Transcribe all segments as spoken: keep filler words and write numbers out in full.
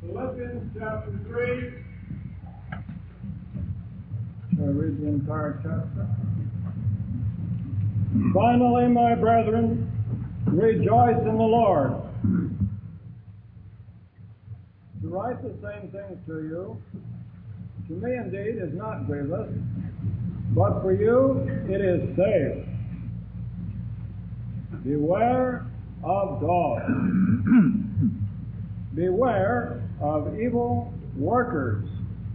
Philippians chapter three. Shall I read the entire chapter? Finally, my brethren, rejoice in the Lord. To write the same things to you, to me indeed is not grievous, but for you it is safe. Beware of dogs. Beware of evil workers.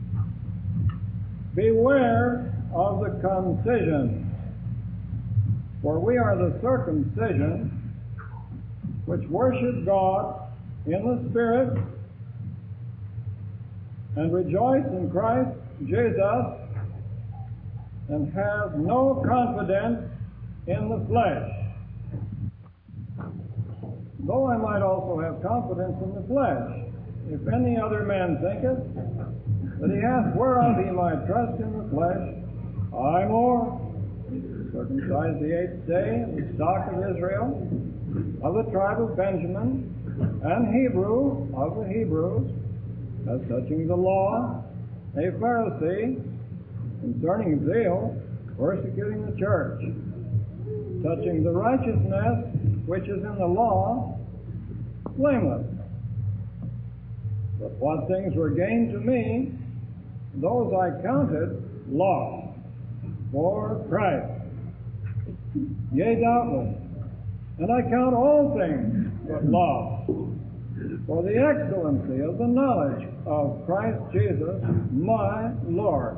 Beware of the concision. For we are the circumcision which worship God in the Spirit and rejoice in Christ Jesus and have no confidence in the flesh. Though I might also have confidence in the flesh, if any other man thinketh that he hath whereof he might trust in the flesh, I more, circumcised the eighth day of the stock of Israel, of the tribe of Benjamin, and Hebrew of the Hebrews, as touching the law, a Pharisee, concerning zeal, persecuting the church, touching the righteousness which is in the law, blameless. But what things were gained to me, those I counted loss for Christ. Yea, doubtless, and I count all things but loss for the excellency of the knowledge of Christ Jesus, my Lord,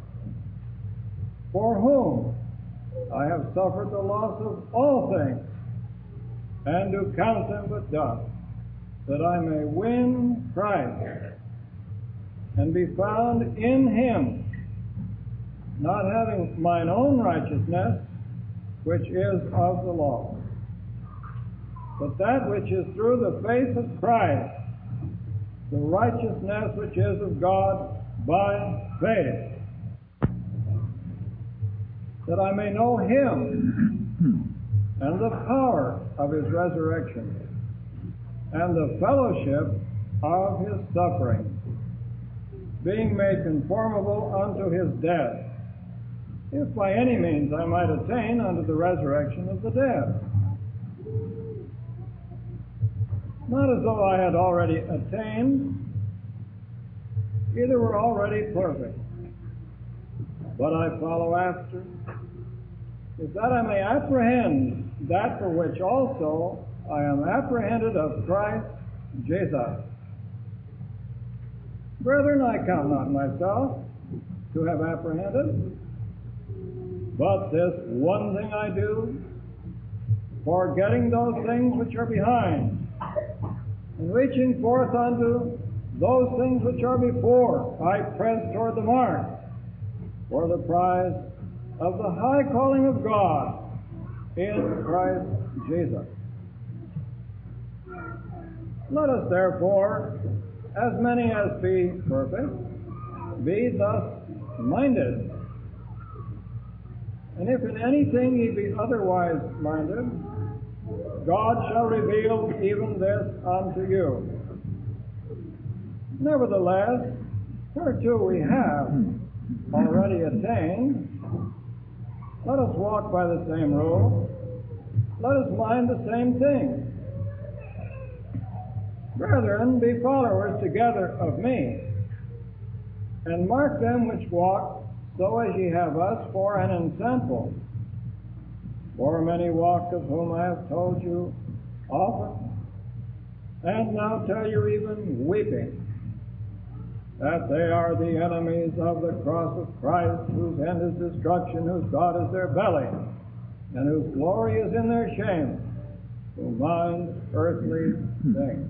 for whom I have suffered the loss of all things, and do count them but dust, that I may win Christ, and be found in him, not having mine own righteousness, which is of the law, but that which is through the faith of Christ, the righteousness which is of God by faith, that I may know him and the power of his resurrection, and the fellowship of his suffering, being made conformable unto his death, if by any means I might attain unto the resurrection of the dead. Not as though I had already attained, either were already perfect, but I follow after, if that I may apprehend that for which also I am apprehended of Christ Jesus. Brethren, I count not myself to have apprehended, but this one thing I do, forgetting those things which are behind, and reaching forth unto those things which are before, I press toward the mark, for the prize of the high calling of God in Christ Jesus. Let us therefore, as many as be perfect, be thus minded. And if in anything ye be otherwise minded, God shall reveal even this unto you. Nevertheless, whereto we have already attained, let us walk by the same rule. Let us mind the same thing. Brethren, be followers together of me, and mark them which walk so as ye have us for an ensample. For many walk, of whom I have told you often, and now tell you even weeping, that they are the enemies of the cross of Christ, whose end is destruction, whose God is their belly, and whose glory is in their shame, who mind earthly things.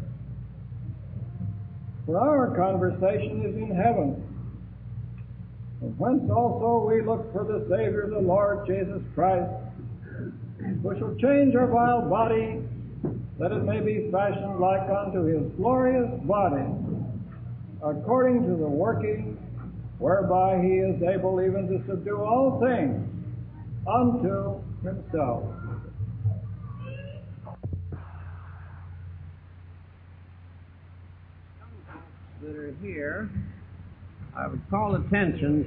For our conversation is in heaven, from whence also we look for the Savior, the Lord Jesus Christ, who shall change our vile body, that it may be fashioned like unto his glorious body, according to the working whereby he is able even to subdue all things unto himself. that are here, I would call attention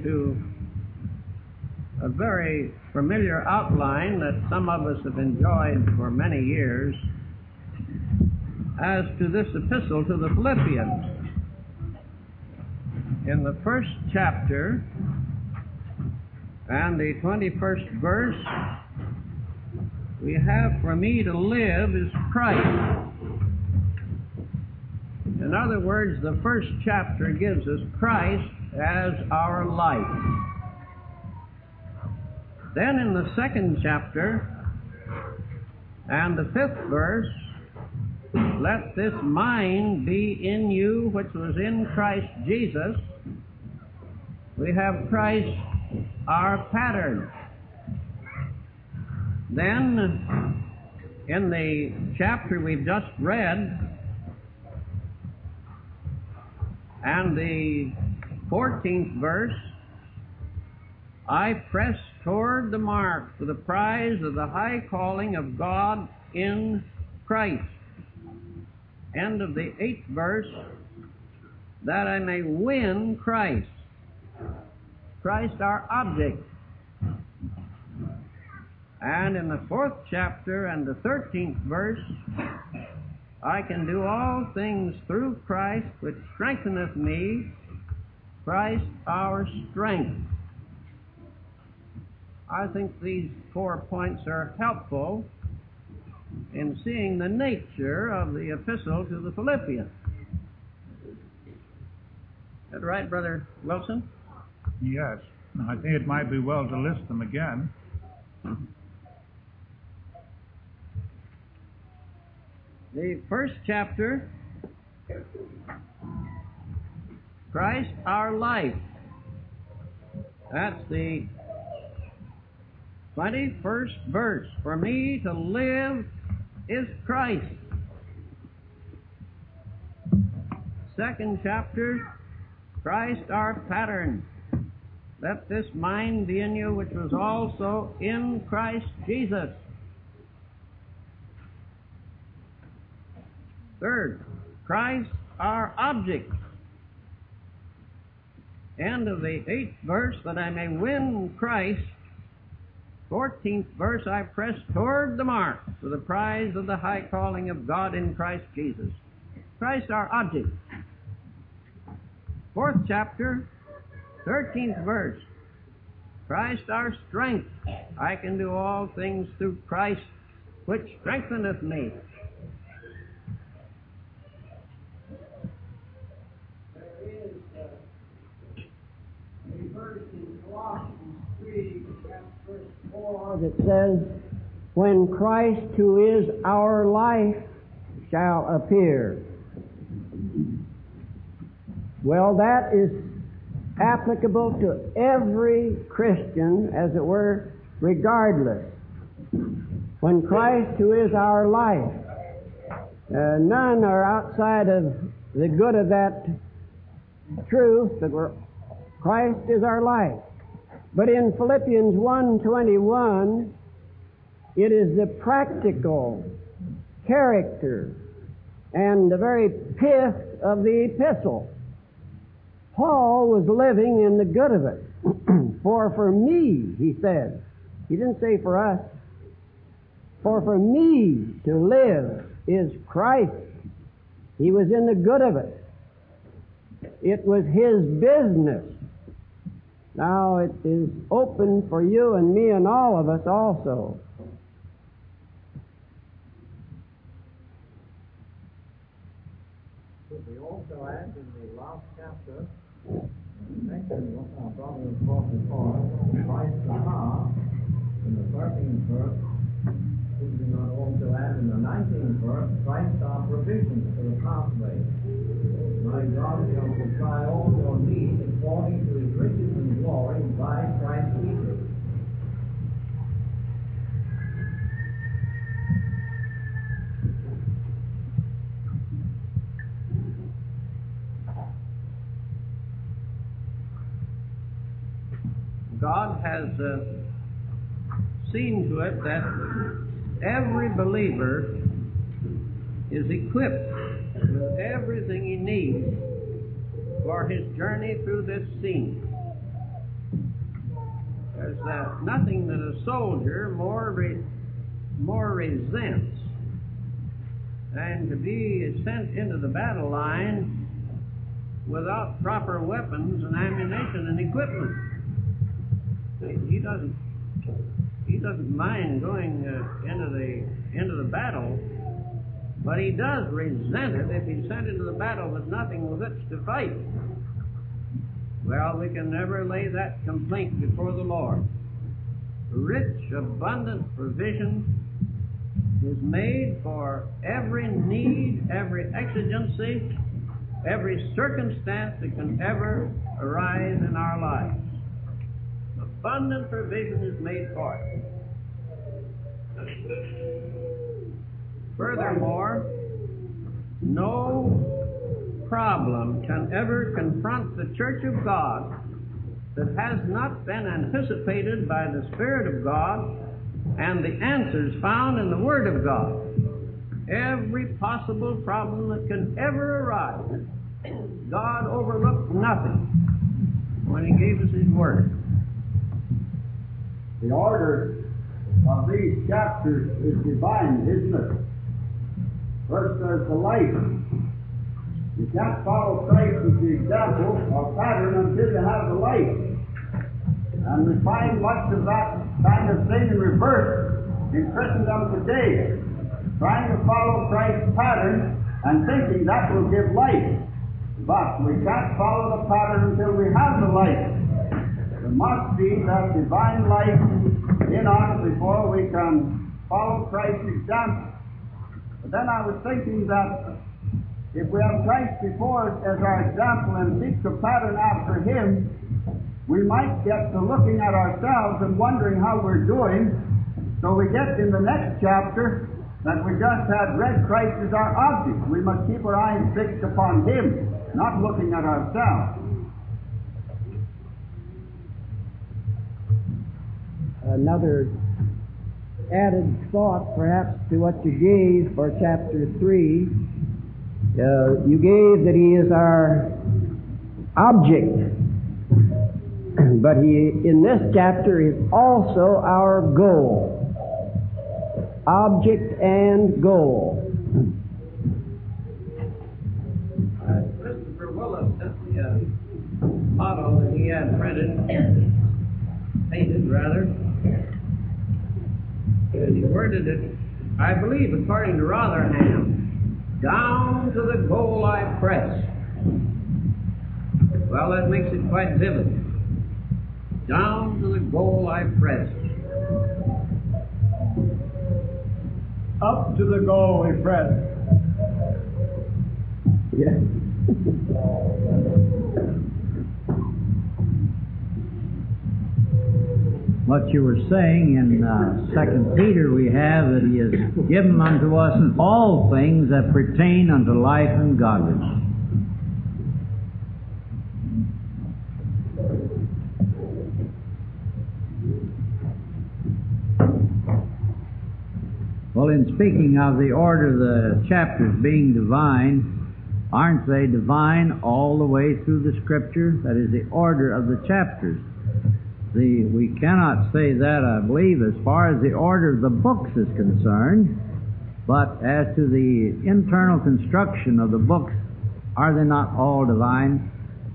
to a very familiar outline that some of us have enjoyed for many years as to this epistle to the Philippians. In the first chapter and the twenty-first verse, we have, "For me to live is Christ." In other words, the first chapter gives us Christ as our life. Then in the second chapter and the fifth verse, "Let this mind be in you which was in Christ Jesus," we have Christ our pattern. Then in the chapter we've just read and the fourteenth verse, "I press toward the mark for the prize of the high calling of God in Christ." End of the eighth verse, "That I may win Christ." Christ our object. And in the fourth chapter and the thirteenth verse, "I can do all things through Christ which strengtheneth me," Christ our strength. I think these four points are helpful in seeing the nature of the epistle to the Philippians. Is that right, Brother Wilson? Yes. I think it might be well to list them again. The first chapter, Christ our life. That's the twenty-first verse. "For me to live is Christ." Second chapter, Christ our pattern. "Let this mind be in you which was also in Christ Jesus." Third, Christ our object. End of the eighth verse, "That I may win Christ." Fourteenth verse, "I press toward the mark for the prize of the high calling of God in Christ Jesus." Christ our object. Fourth chapter, thirteenth verse, "Christ our strength. I can do all things through Christ which strengtheneth me." There is a verse in Colossians three, verse four, that says, "When Christ, who is our life, shall appear." Well, that is applicable to every Christian, as it were, regardless. When Christ, who is our life, uh, none are outside of the good of that truth that we're, Christ is our life. But in Philippians one twenty-one, it is the practical character and the very pith of the epistle. Paul was living in the good of it. "For for me," he said. He didn't say for us. "For for me to live is Christ." He was in the good of it. It was his business. Now it is open for you and me and all of us also. We also add in the last chapter, mentioned what our brother has brought before, Christ the heart, in the thirteenth verse. Should we not also add in the nineteenth verse, Christ our provision for the pathway. "My God shall supply all your needs according to his riches and glory by Christ Jesus." God has uh, seen to it that every believer is equipped with everything he needs for his journey through this scene. There's uh, nothing that a soldier more re- more resents than to be sent into the battle line without proper weapons and ammunition and equipment. He doesn't he doesn't mind going uh, into the into the battle, but he does resent it if he's sent into the battle with nothing with which to fight. Well, we can never lay that complaint before the Lord. Rich, abundant provision is made for every need, every exigency, every circumstance that can ever arise in our lives. Abundant provision is made for it. Furthermore, no problem can ever confront the Church of God that has not been anticipated by the Spirit of God and the answers found in the Word of God. Every possible problem that can ever arise, God overlooked nothing when He gave us His Word. The order of these chapters is divine, isn't it? First, there's the light. You can't follow Christ as the example or pattern until you have the light. And we find much of that kind of thing in reverse in Christendom today. Trying to follow Christ's pattern and thinking that will give light. But we can't follow the pattern until we have the light. There must be that divine light in us before we can follow Christ's example. But then I was thinking that if we have Christ before us as our example and seek to pattern after Him, we might get to looking at ourselves and wondering how we're doing. So we get in the next chapter that we just had read Christ as our object. We must keep our eyes fixed upon Him, not looking at ourselves. Another added thought, perhaps, to what you gave for chapter three. Uh, you gave that He is our object, but He, in this chapter, is also our goal. Object and goal. Uh, Christopher Willis sent me a motto that he had printed, painted rather, and he worded it, I believe, according to Rotherham, down to the goal I press. Well, that makes it quite vivid. Down to the goal I press. Up to the goal we press. Yeah. What you were saying in uh, Second Peter, we have that He has given unto us all things that pertain unto life and godliness. Well, in speaking of the order of the chapters being divine, aren't they divine all the way through the Scripture? That is the order of the chapters. The, we cannot say that, I believe, as far as the order of the books is concerned, but as to the internal construction of the books, are they not all divine?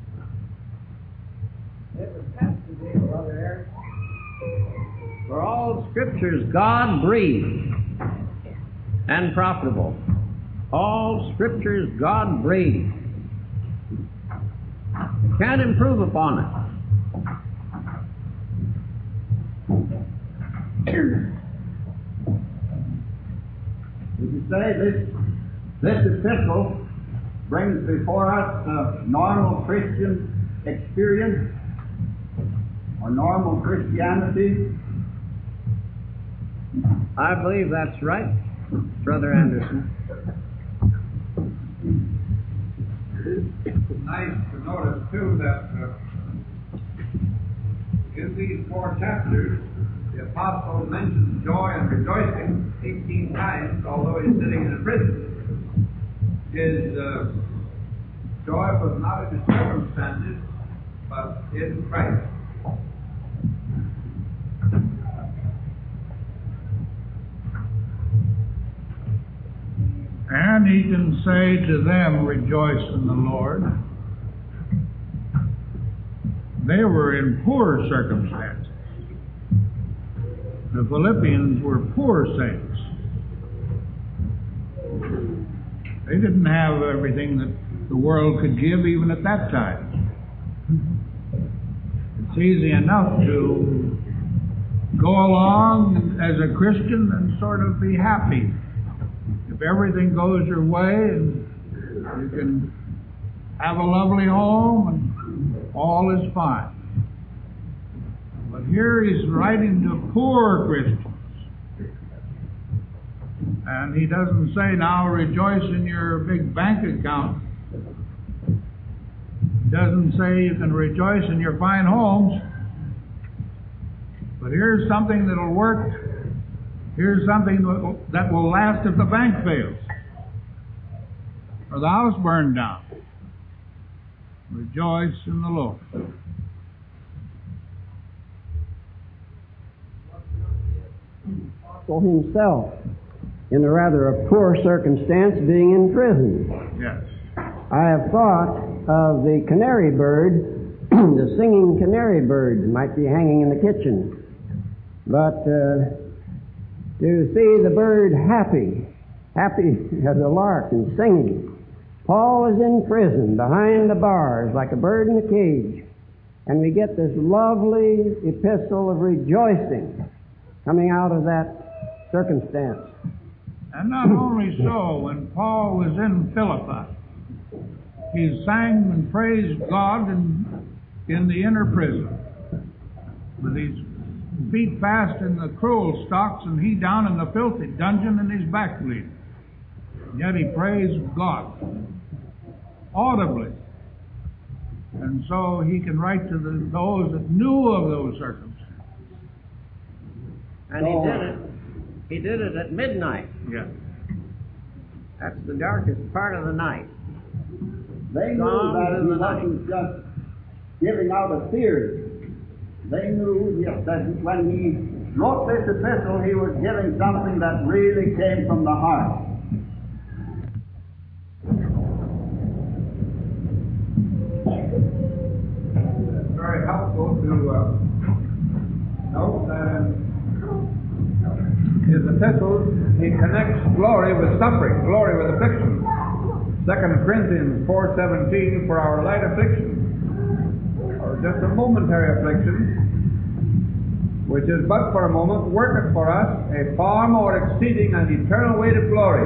It was has to be, Brother Eric. For all Scriptures God breathed and profitable. All Scriptures God breathed. You can't improve upon it. Would you say this, this epistle brings before us a normal Christian experience or normal Christianity? I believe that's right, Brother Anderson. It's nice to notice, too, that uh, in these four chapters, the apostle mentions joy and rejoicing eighteen times, although he's sitting in a prison. His uh, joy was not in the circumstances, but in Christ. And he can say to them, rejoice in the Lord. They were in poor circumstances. The Philippians were poor saints. They didn't have everything that the world could give even at that time. It's easy enough to go along as a Christian and sort of be happy. If everything goes your way and you can have a lovely home and all is fine. But here he's writing to poor Christians. And he doesn't say, now rejoice in your big bank account. He doesn't say you can rejoice in your fine homes. But here's something that'll work. Here's something that will last if the bank fails or the house burned down. Rejoice in the Lord. For himself, in a rather a poor circumstance, being in prison. Yes. I have thought of the canary bird, the singing canary bird might be hanging in the kitchen. But uh, to see the bird happy, happy as a lark and singing. Paul is in prison, behind the bars, like a bird in a cage. And we get this lovely epistle of rejoicing coming out of that circumstance. And not only so, when Paul was in Philippi, he sang and praised God in, in the inner prison, with his feet fast in the cruel stocks and he down in the filthy dungeon and his back bleeding. Yet he praised God audibly. And so he can write to the, those that knew of those circumstances. And he did it. He did it at midnight. Yes. That's the darkest part of the night. They knew Songs that in he the night. wasn't just giving out a theory. They knew that when he wrote this epistle, he was giving something that really came from the heart. It's very helpful to uh, note that in his epistles he connects glory with suffering, glory with affliction. Second Corinthians four seventeen, for our light affliction, or just a momentary affliction, which is but for a moment, worketh for us a far more exceeding and eternal weight of glory.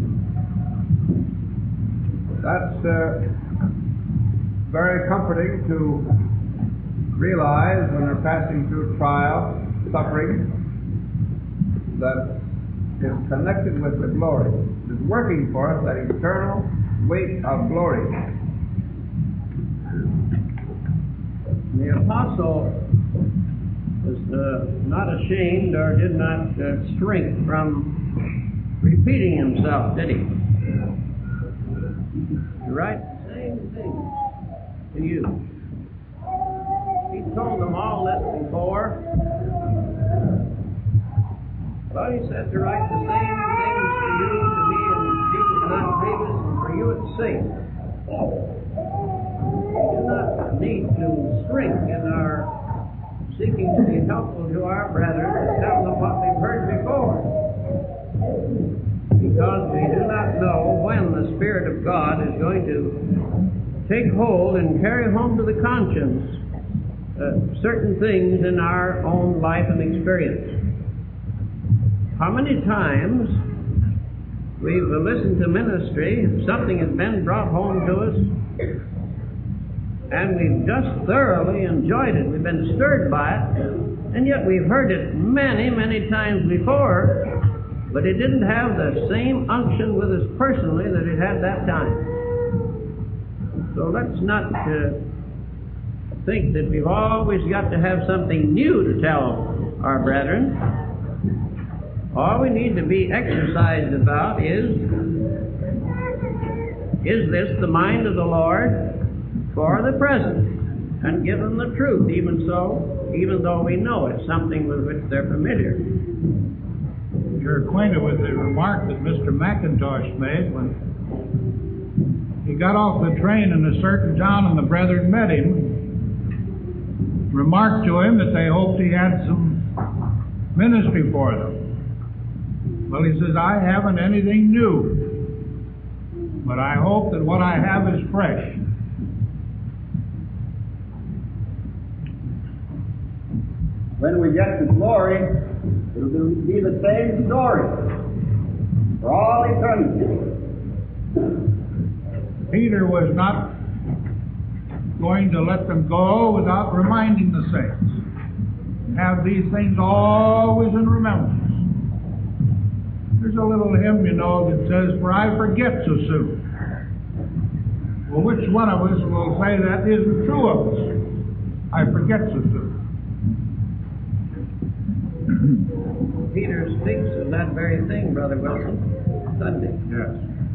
That's uh, very comforting to realize when we're passing through trial, suffering, that is connected with the glory. It's working for us that eternal weight of glory. The apostle was uh, not ashamed or did not uh, shrink from repeating himself, did he? He writes the same thing to you. He told them all this before, but he said to write the same things to you, to me, and Jesus not grievous, and for you at sake. We do not need to shrink in our seeking to be helpful to our brethren and tell them what we've heard before, because we do not know when the Spirit of God is going to take hold and carry home to the conscience uh, certain things in our own life and experience. How many times we've listened to ministry, something has been brought home to us, and we've just thoroughly enjoyed it. We've been stirred by it, and yet we've heard it many, many times before, but it didn't have the same unction with us personally that it had that time. So let's not uh, think that we've always got to have something new to tell our brethren. All we need to be exercised about is is this the mind of the Lord for the present? And give them the truth, even so, even though we know it's something with which they're familiar. You're acquainted with the remark that Mister McIntosh made when he got off the train in a certain town and the brethren met him, remarked to him that they hoped he had some ministry for them. Well, he says, I haven't anything new, but I hope that what I have is fresh. When we get to glory, it'll be the same story for all eternity. Peter was not going to let them go without reminding the saints. Have these things always in remembrance. There's a little hymn, you know, that says, for I forget so soon. Well, which one of us will say that isn't true of us? I forget so soon. Peter speaks of that very thing, Brother Wilson, Sunday. Yes.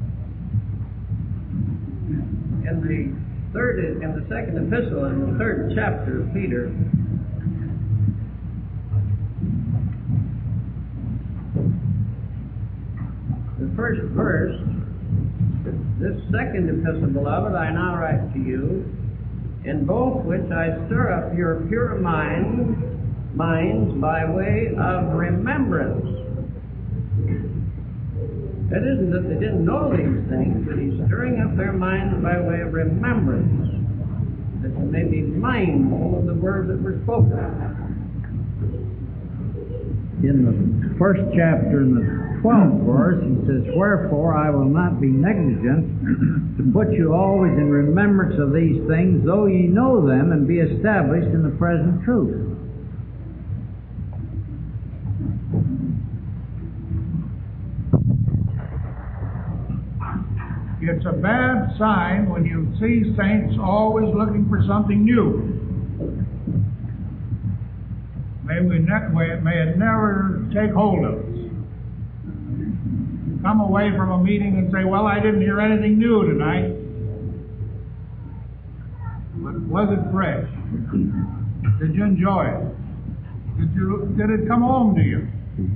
In the third, in the second epistle, in the third chapter of Peter, the first verse, this second epistle, beloved, I now write to you, in both which I stir up your pure minds, minds by way of remembrance. It isn't that they didn't know these things, but he's stirring up their minds by way of remembrance, that they may be mindful of the words that were spoken. In the first chapter, in the twelfth verse, he says, wherefore I will not be negligent to put you always in remembrance of these things, though ye know them and be established in the present truth. It's a bad sign when you see saints always looking for something new. May, we ne- may it never take hold of us. Come away from a meeting and say, well, I didn't hear anything new tonight. But was it fresh? Did you enjoy it? Did, you, did it come home to you?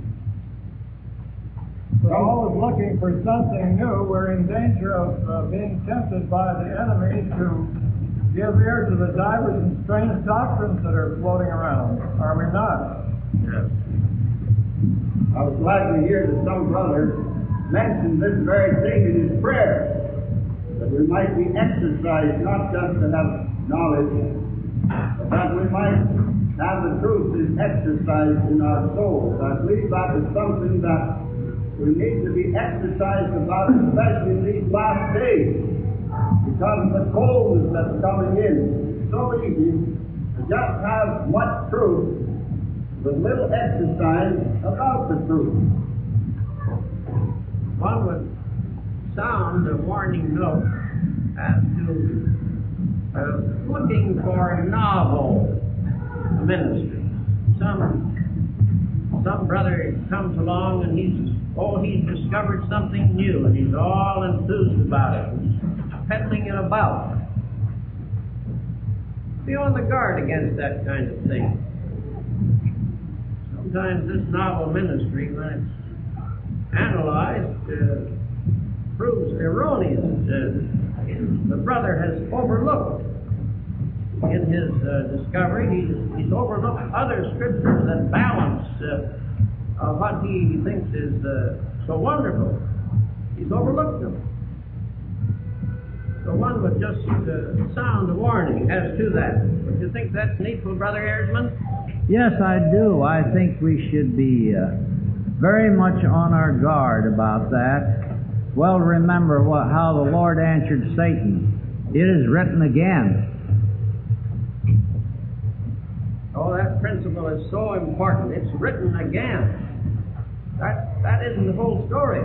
We're always looking for something new. We're in danger of uh, being tempted by the enemy to give ear to the divers and strange doctrines that are floating around. Are we not? Yes. I was glad to hear that some brother mentioned this very thing in his prayer, that we might be exercised not just to have knowledge, but that we might have the truth is exercised in our souls. I believe that is something that we need to be exercised about, especially in these last days, because of the coldness that's coming in. It's so easy to just have much truth with little exercise about the truth. One would sound a warning note as to uh, looking for novel ministry. Some some brother comes along and he's oh he's discovered something new and he's all enthused about it. He's peddling it about. Be on the guard against that kind of thing. Sometimes this novel ministry, when it's analyzed, uh, proves erroneous. Uh, the brother has overlooked in his uh, discovery, he's, he's overlooked other scriptures that balance uh, uh, what he thinks is uh, so wonderful. He's overlooked them. So one would just uh, sound a warning as to that. Would you think that's needful, Brother Erzman? Yes, I do. I think we should be uh, very much on our guard about that. Well, remember what, how the Lord answered Satan. It is written again. Oh, that principle is so important. It's written again. That that isn't the whole story.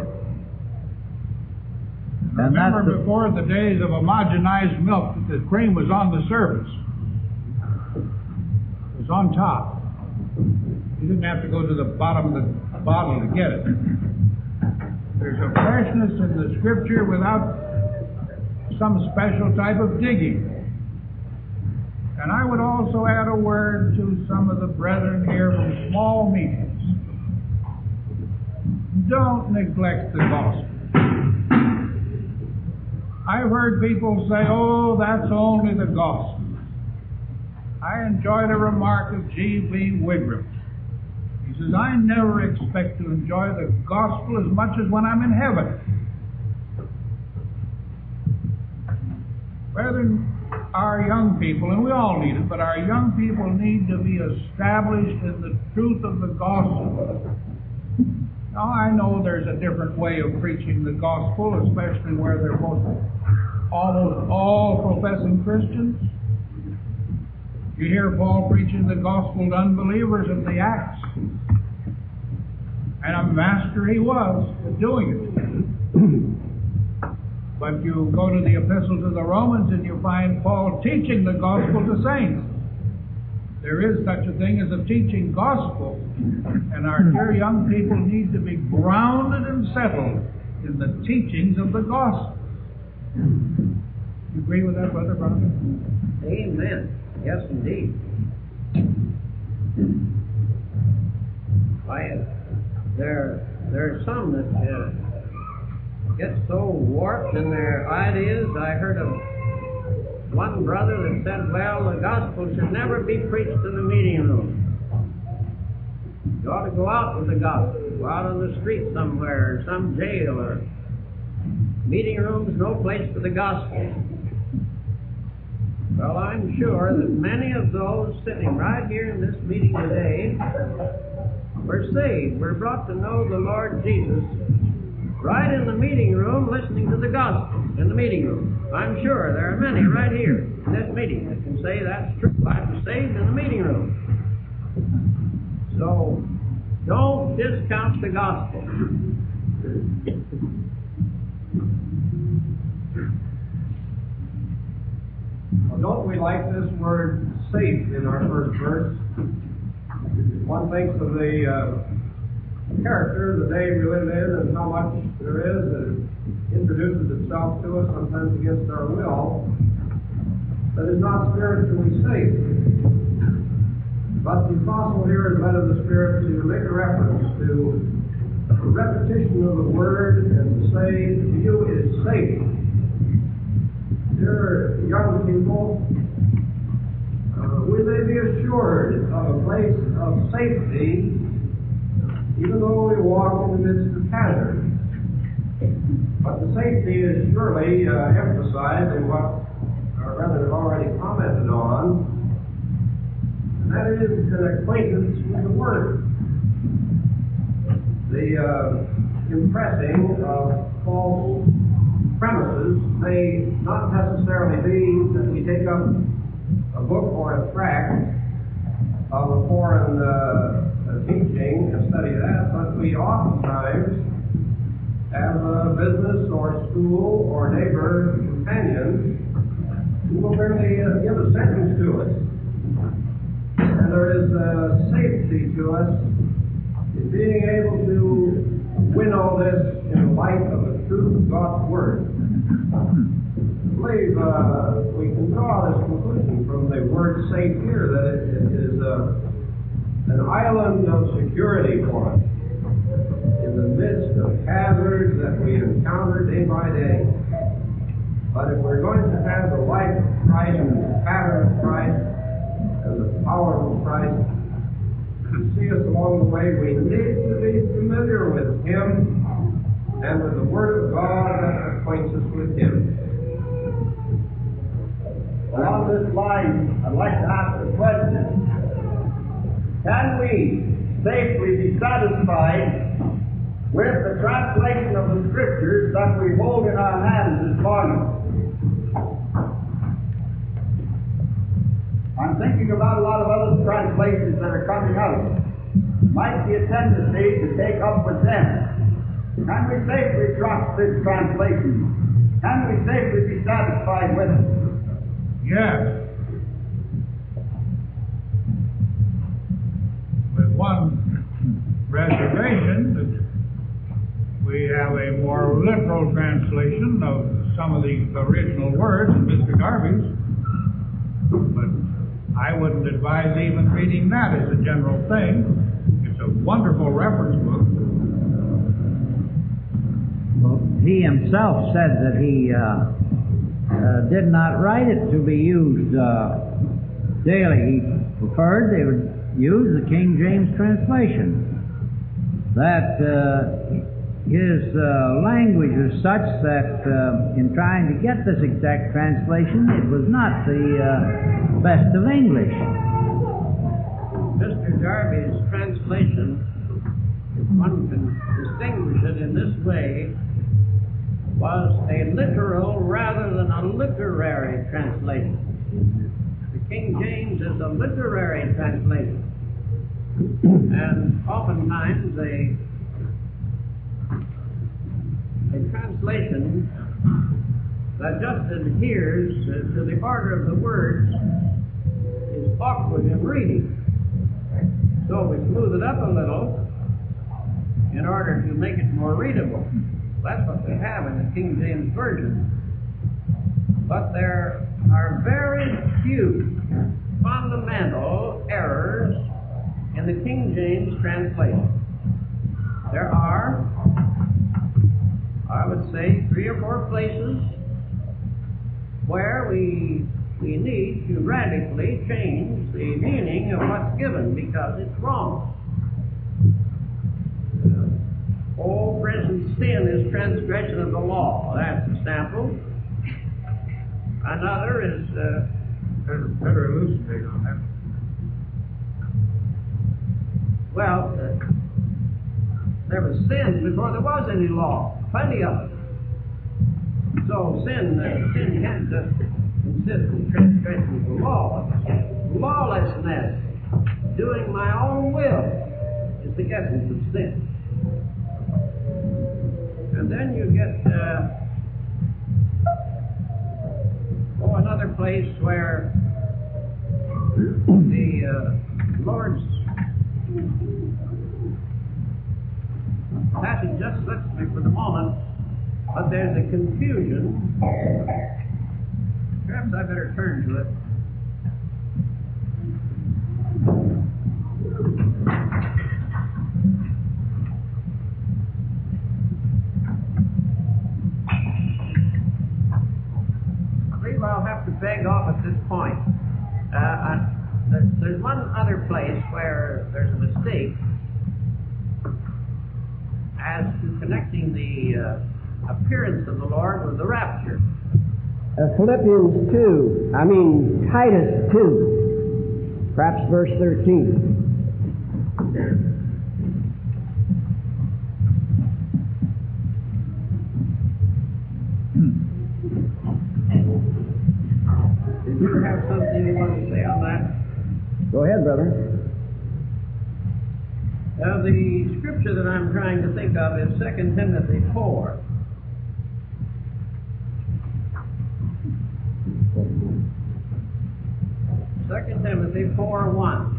And remember, the, before the days of homogenized milk, the cream was on the surface. It was on top. You didn't have to go to the bottom of the bottle to get it. There's a freshness in the Scripture without some special type of digging. And I would also add a word to some of the brethren here from small meetings. Don't neglect the gospel. I've heard people say, oh, that's only the gospel. I enjoyed a remark of G B Wigram. He says, I never expect to enjoy the gospel as much as when I'm in heaven. Brethren, our young people, and we all need it, but our young people need to be established in the truth of the gospel. Now, I know there's a different way of preaching the gospel, especially where they're most, almost all professing Christians. You hear Paul preaching the gospel to unbelievers in the Acts. And a master he was at doing it. But you go to the Epistle to the Romans and you find Paul teaching the gospel to saints. There is such a thing as a teaching gospel. And our dear young people need to be grounded and settled in the teachings of the gospel. You agree with that, Brother Brown? Amen. Yes, indeed. I, uh, there, there are some that uh, get so warped in their ideas. I heard of one brother that said, well, the gospel should never be preached in the meeting room. You ought to go out with the gospel. Go out on the street somewhere, or some jail, or meeting room's no place for the gospel. Well, I'm sure that many of those sitting right here in this meeting today were saved, were brought to know the Lord Jesus right in the meeting room, listening to the gospel in the meeting room. I'm sure there are many right here in this meeting that can say that's true. I was saved in the meeting room. So, don't discount the gospel. Don't we like this word safe in our first verse? One thinks of the uh, character of the day we live in and how much there is that introduces itself to us, sometimes against our will, that is not spiritually safe. But the apostle here is led of the Spirit to make a reference to a repetition of the word and to say to you it is safe. Dear young people, uh, we may be assured of a place of safety even though we walk in the midst of hazard. But the safety is surely uh, emphasized in what our brethren have already commented on, and that is an acquaintance with the Word. The uh, impressing of false premises may not necessarily be that we take up a book or a tract of a foreign uh, teaching and study that, but we oftentimes have a business or school or neighbor companions who will merely uh, give a sentence to us. And there is a safety to us in being able to winnow this in the light of the truth of God's Word. I believe uh, we can draw this conclusion from the word safe here, that it, it is uh, an island of security for us in the midst of hazards that we encounter day by day. But if we're going to have the life of Christ and the pattern of Christ and the power of Christ to see us along the way, we need to be familiar with Him and with the Word of God that acquaints us with Him. Along this line, I'd like to ask a question. Can we safely be satisfied with the translation of the Scriptures that we hold in our hands this morning? I'm thinking about a lot of other translations that are coming out. Might be a tendency to take up with them. Can we safely trust this translation? Can we safely be satisfied with it? Yes. With one reservation, that we have a more literal translation of some of the original words in Mister Darby's, but I wouldn't advise even reading that as a general thing. It's a wonderful reference book. Well, he himself said that he uh, uh, did not write it to be used uh, daily. He preferred they would use the King James translation. That uh, his uh, language was such that uh, in trying to get this exact translation, it was not the uh, best of English. Mister Darby's translation, if one can distinguish it in this way, was a literal rather than a literary translation. The King James is a literary translation. And oftentimes a, a translation that just adheres uh, to the order of the words is awkward in reading. So we smooth it up a little in order to make it more readable. That's what we have in the King James Version. But there are very few fundamental errors in the King James translation. There are, I would say, three or four places where we we need to radically change the meaning of what's given because it's wrong. Oh, for instance, sin is transgression of the law. That's a sample. Another is uh, Better, better elucidate on that. Well, uh, there was sin before there was any law, plenty of it. So sin, uh, sin can't just consist in transgression of the law. Lawlessness, doing my own will, is the essence of sin. And then you get uh, oh another place where the uh, Lord's passage just slips me for the moment, but there's a confusion. Perhaps I better turn to it. I believe I'll have to beg off at this point. Uh, I, there's one other place where there's a mistake as to connecting the uh, appearance of the Lord with the rapture. Uh, Philippians two, I mean Titus two, perhaps verse thirteen. Did you have something you want to say on that? Go ahead, brother. Uh, the scripture that I'm trying to think of is Second Timothy four. Second Timothy four one.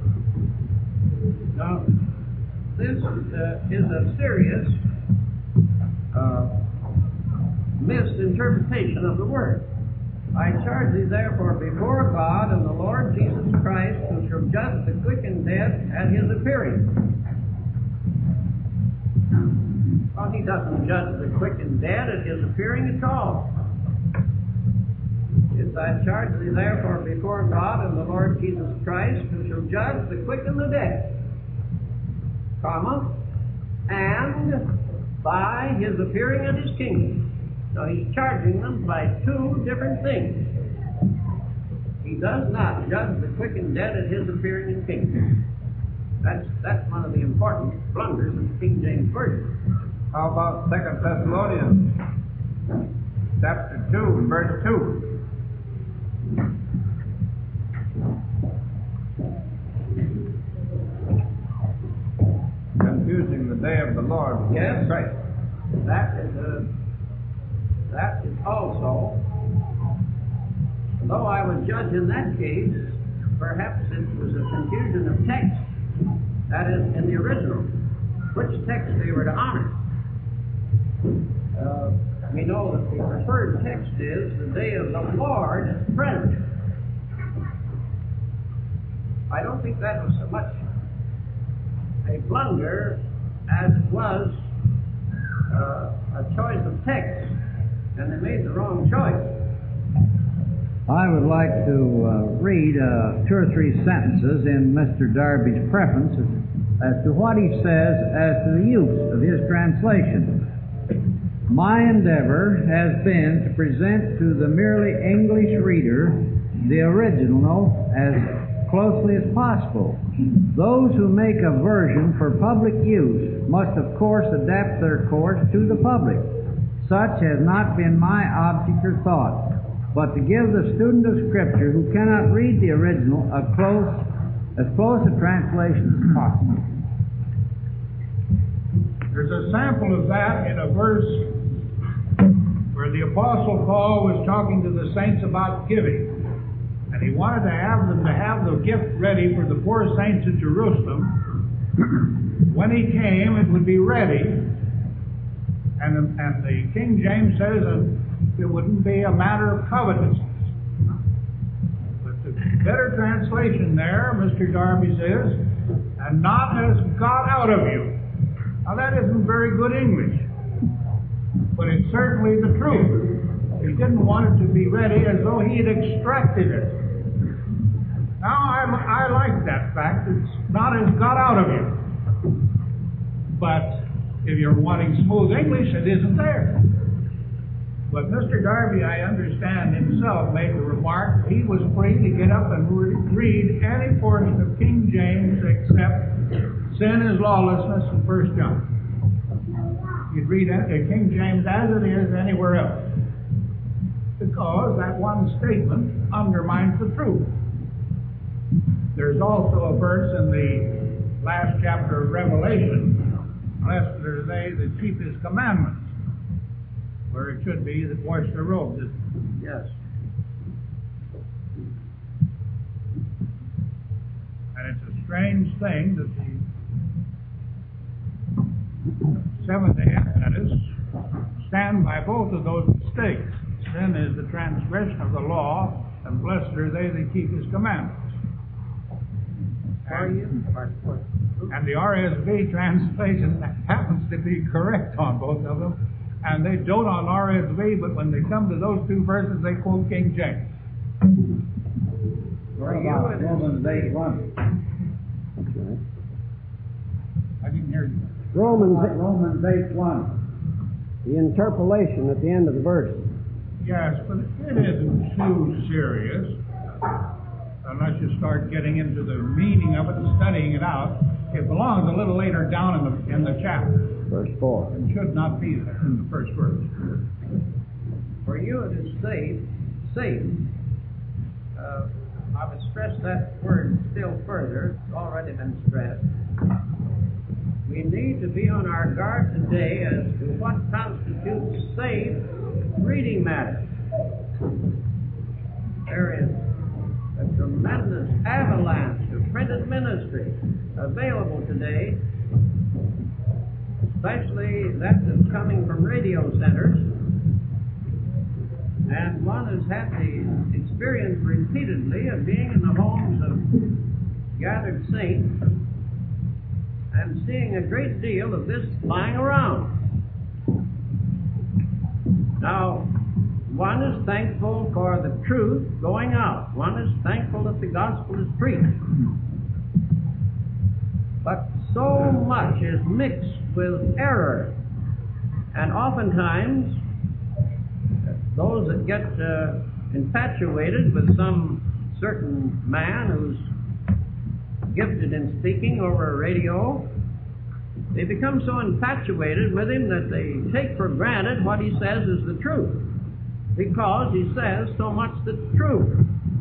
Now, this uh, is a serious uh, misinterpretation of the word. I charge thee therefore before God and the Lord Jesus Christ, who shall judge the quick and dead at his appearing. Well, he doesn't judge the quick and dead at his appearing at all. It's I charge thee therefore before God and the Lord Jesus Christ, who shall judge the quick and the dead, comma, and by his appearing at his kingdom. So he's charging them by two different things. He does not judge the quick and dead at his appearing in kingdom. That's that's one of the important blunders in the King James Version. How about Second Thessalonians chapter two and verse two? Confusing the day of the Lord. Yes. Right. That is a that is also, though I would judge in that case, perhaps it was a confusion of text. That is, in the original, which text they were to honor. Uh, we know that the preferred text is the day of the Lord is present. I don't think that was so much a blunder as it was uh, a choice of text, and they made the wrong choice. I would like to uh, read uh, two or three sentences in Mister Darby's preface as, as to what he says as to the use of his translation. My endeavor has been to present to the merely English reader the original as closely as possible. Those who make a version for public use must of course adapt their course to the public. Such has not been my object or thought, but to give the student of Scripture who cannot read the original a close, as close a translation as possible. There's a sample of that in a verse where the Apostle Paul was talking to the saints about giving. And he wanted to have them to have the gift ready for the poor saints in Jerusalem. When he came, it would be ready. And the, and the King James says uh, it wouldn't be a matter of covetousness. But the better translation there, Mister Darby says, and not as got out of you. Now that isn't very good English, but it's certainly the truth. He didn't want it to be ready as though he had extracted it. Now, I, I like that fact. It's not as got out of you. But if you're wanting smooth English, it isn't there. But Mister Darby, I understand himself, made the remark he was free to get up and re- read any portion of King James except sin is lawlessness in First John. You'd read King James as it is anywhere else, because that one statement undermines the truth. There's also a verse in the last chapter of Revelation, blessed are they that keep His commandments, where it should be that wash their robes. Yes. And it's a strange thing that the Seventh-day Adventists stand by both of those mistakes. Sin is the transgression of the law, and blessed are they that keep His commandments. Are you? And the R S V translation happens to be correct on both of them, and they dote on R S V, but when they come to those two verses, they quote King James. What about Romans eight one? I didn't hear you. Romans, Romans eight one. the interpolation at the end of the verse. Yes, but it isn't too serious unless you start getting into the meaning of it and studying it out. It belongs a little later down in the in the chapter. Verse four. It should not be there in the first verse. For you it is safe, safe. Uh, I would stress that word still further. It's already been stressed. We need to be on our guard today as to what constitutes safe reading matter. There is a tremendous avalanche of printed ministry available today, especially that that's coming from radio centers. And one has had the experience repeatedly of being in the homes of gathered saints and seeing a great deal of this lying around. Now, one is thankful for the truth going out. One is thankful that the gospel is preached. But so much is mixed with error. And oftentimes, those that get uh, infatuated with some certain man who's gifted in speaking over a radio, they become so infatuated with him that they take for granted what he says is the truth, because he says so much that's true.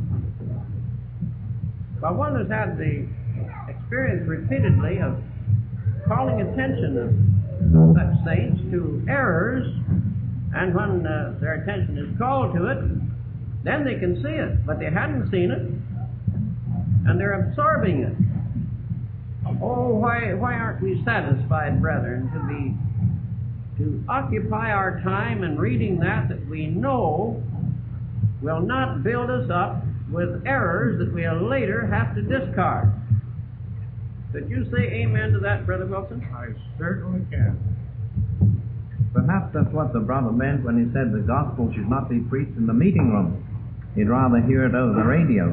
But one has had the experience repeatedly of calling attention of such saints to errors, and when uh, their attention is called to it, then they can see it, but they hadn't seen it, and they're absorbing it. Oh, why why aren't we satisfied, brethren, to be to occupy our time in reading that that we know will not build us up with errors that we'll later have to discard. Could you say amen to that, Brother Wilson? I certainly can. Perhaps that's what the brother meant when he said the gospel should not be preached in the meeting room. He'd rather hear it over the radio.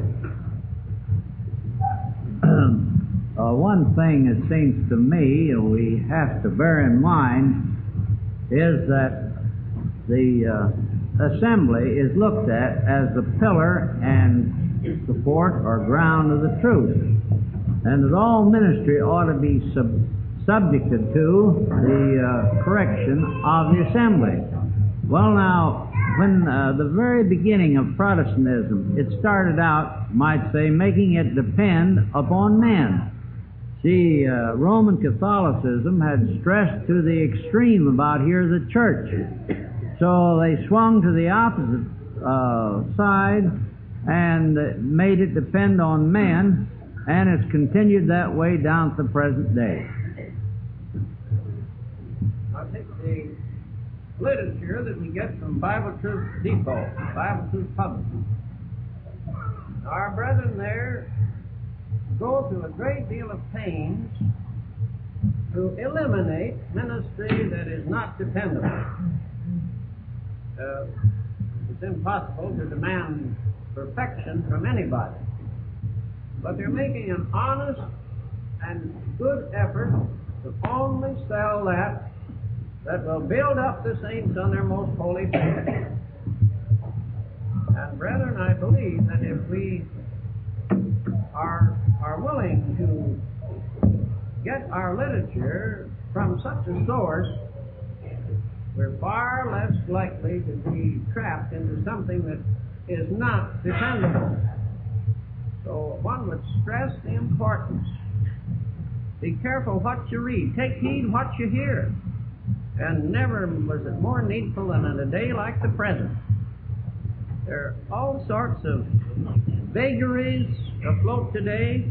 uh, one thing it seems to me we have to bear in mind is that the uh, assembly is looked at as the pillar and support or ground of the truth, and that all ministry ought to be sub- subjected to the uh, correction of the assembly. Well, now, when uh, the very beginning of Protestantism, it started out, might say, making it depend upon men. See, uh, Roman Catholicism had stressed to the extreme about here the church. So they swung to the opposite uh, side and made it depend on men, and it's continued that way down to the present day. I think the literature that we get from Bible Truth Depot, Bible Truth Publishing, our brethren there go through a great deal of pains to eliminate ministry that is not dependable. Uh, it's impossible to demand perfection from anybody, but they're making an honest and good effort to only sell that that will build up the saints on their most holy faith. And brethren, I believe that if we are are willing to get our literature from such a source, we're far less likely to be trapped into something that is not dependable. So one would stress the importance. Be careful what you read. Take heed what you hear. And never was it more needful than in a day like the present. There are all sorts of vagaries afloat today.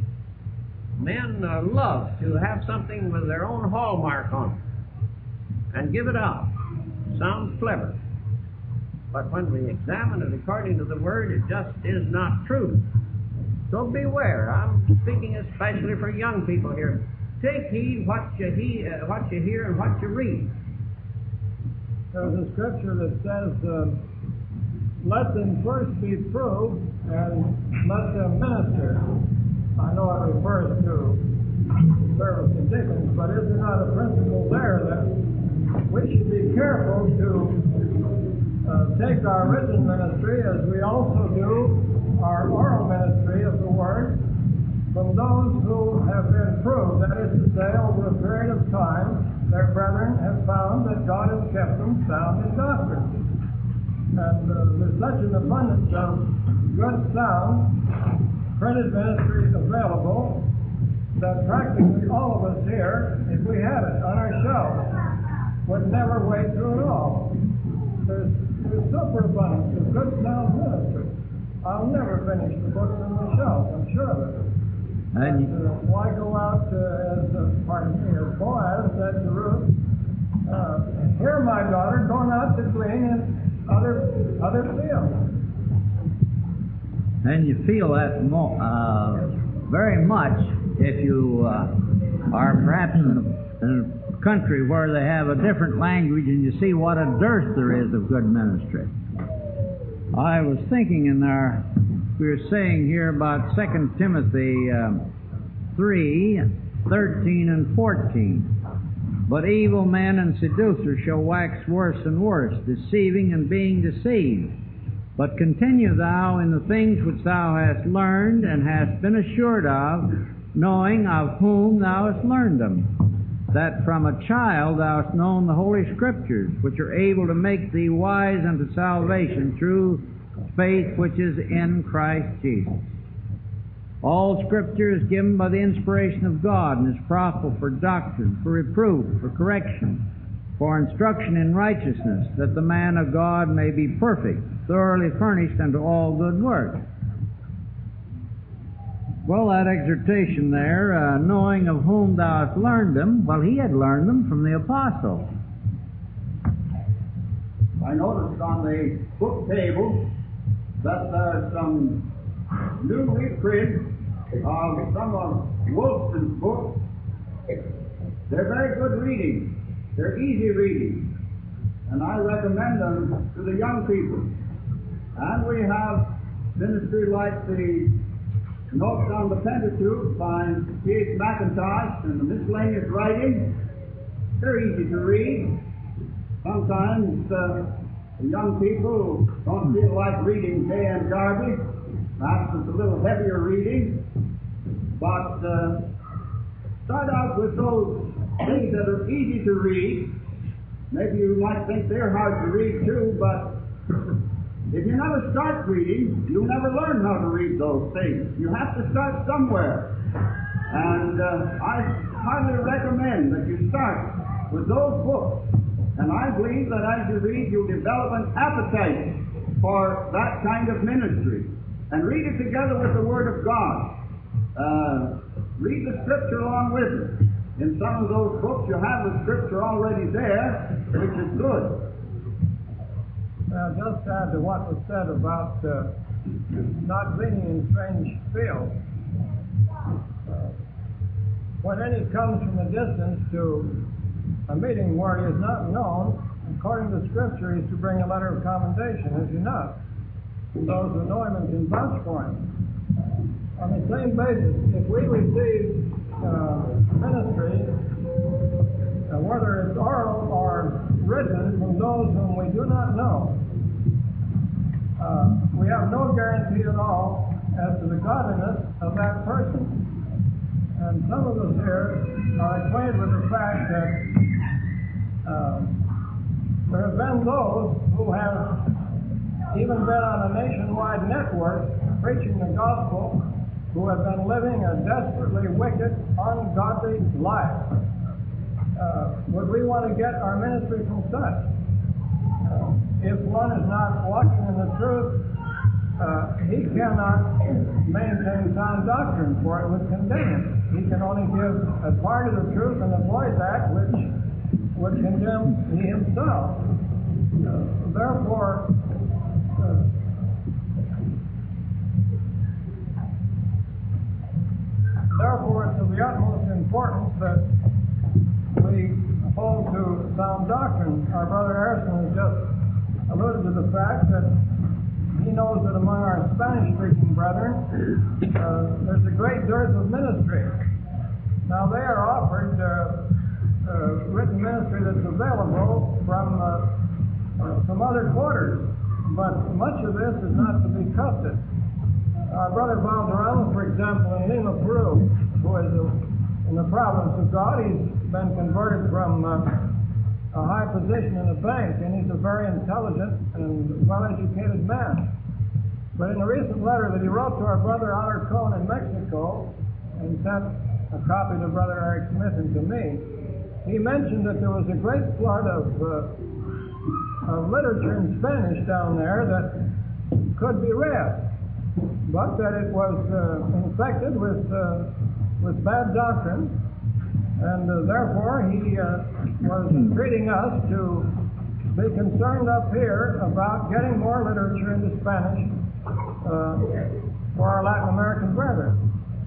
Men uh, love to have something with their own hallmark on it and give it out. Sounds clever. But when we examine it according to the Word, it just is not true. So beware. I'm speaking especially for young people here. Take heed what you, he, uh, what you hear and what you read. There's a scripture that says, uh, let them first be proved and let them minister. I know it refers to service and deacons, but is there not a principle there that we should be careful to uh, take our written ministry as we also do our oral ministry of the Word from those who have been proved, that is to say, over a period of time, their brethren have found that God has kept them sound in doctrine. And uh, there's such an abundance of good, sound, printed ministries available that practically all of us here, if we had it on our shelves, would never wade through it all. There's, there's superabundance of good, sound ministry. I'll never finish the books on the shelf, I'm sure of it. And uh, why go out uh, as, uh, pardon me, as Boaz said to Ruth, uh, here, my daughter, going out to glean in other, other fields. And you feel that mo- uh, very much if you uh, are perhaps in a, in a country where they have a different language and you see what a dearth there is of good ministry. I was thinking in our, we were saying here about Second Timothy um, three, thirteen and fourteen. But evil men and seducers shall wax worse and worse, deceiving and being deceived. But continue thou in the things which thou hast learned and hast been assured of, knowing of whom thou hast learned them, that from a child thou hast known the Holy Scriptures, which are able to make thee wise unto salvation through faith which is in Christ Jesus. All Scripture is given by the inspiration of God and is profitable for doctrine, for reproof, for correction, for instruction in righteousness, that the man of God may be perfect, thoroughly furnished unto all good works. Well, that exhortation there, uh, knowing of whom thou hast learned them, well, he had learned them from the apostle. I noticed on the book table that there's some new reprints of some of Woolston's books. They're very good reading. They're easy reading. And I recommend them to the young people. And we have ministry like the Notes on the Pentateuch by P H McIntosh and the miscellaneous writing. They're easy to read. Sometimes uh, the young people don't feel like reading J M Darby. Perhaps it's a little heavier reading. But uh, start out with those things that are easy to read. Maybe you might think they're hard to read too, but if you never start reading, you'll never learn how to read those things. You have to start somewhere. And uh, I highly recommend that you start with those books. And I believe that as you read, you'll develop an appetite for that kind of ministry. And read it together with the Word of God. Uh, read the Scripture along with it. In some of those books, you have the Scripture already there, which is good. Now, just to add to what was said about uh, not reading in strange fields. Uh, when any comes from a distance to a meeting where he is not known, according to Scripture, he is to bring a letter of commendation, is he not? Those who know him and can vouch for him. On the same basis, if we receive uh, ministry, uh, whether it's oral or written from those whom we do not know, uh, we have no guarantee at all as to the godliness of that person. And some of us here are acquainted with the fact that uh, there have been those who have even been on a nationwide network preaching the gospel, who have been living a desperately wicked, ungodly life. Uh, would we want to get our ministry from such? Uh, if one is not walking in the truth, uh, he cannot maintain sound doctrine, for it would condemn him. He can only give a part of the truth and avoid that which would condemn he himself. Uh, therefore, uh, therefore, it's of the utmost importance that we hold to sound doctrine. Our brother Harrison has just alluded to the fact that he knows that among our Spanish-speaking brethren, uh, there's a great dearth of ministry. Now, they are offered uh, uh, written ministry that's available from uh, uh, from other quarters, but much of this is not to be trusted. Our brother Valderrama, for example, in Lima, Peru, who is a, in the province of God, he's been converted from uh, a high position in a bank, and he's a very intelligent and well-educated man. But in a recent letter that he wrote to our brother Honor Cohn in Mexico, and sent a copy to brother Eric Smith and to me, he mentioned that there was a great flood of, uh, of literature in Spanish down there that could be read, but that it was uh, infected with uh, with bad doctrine, and uh, therefore he uh, was entreating us to be concerned up here about getting more literature into Spanish uh, for our Latin American brethren.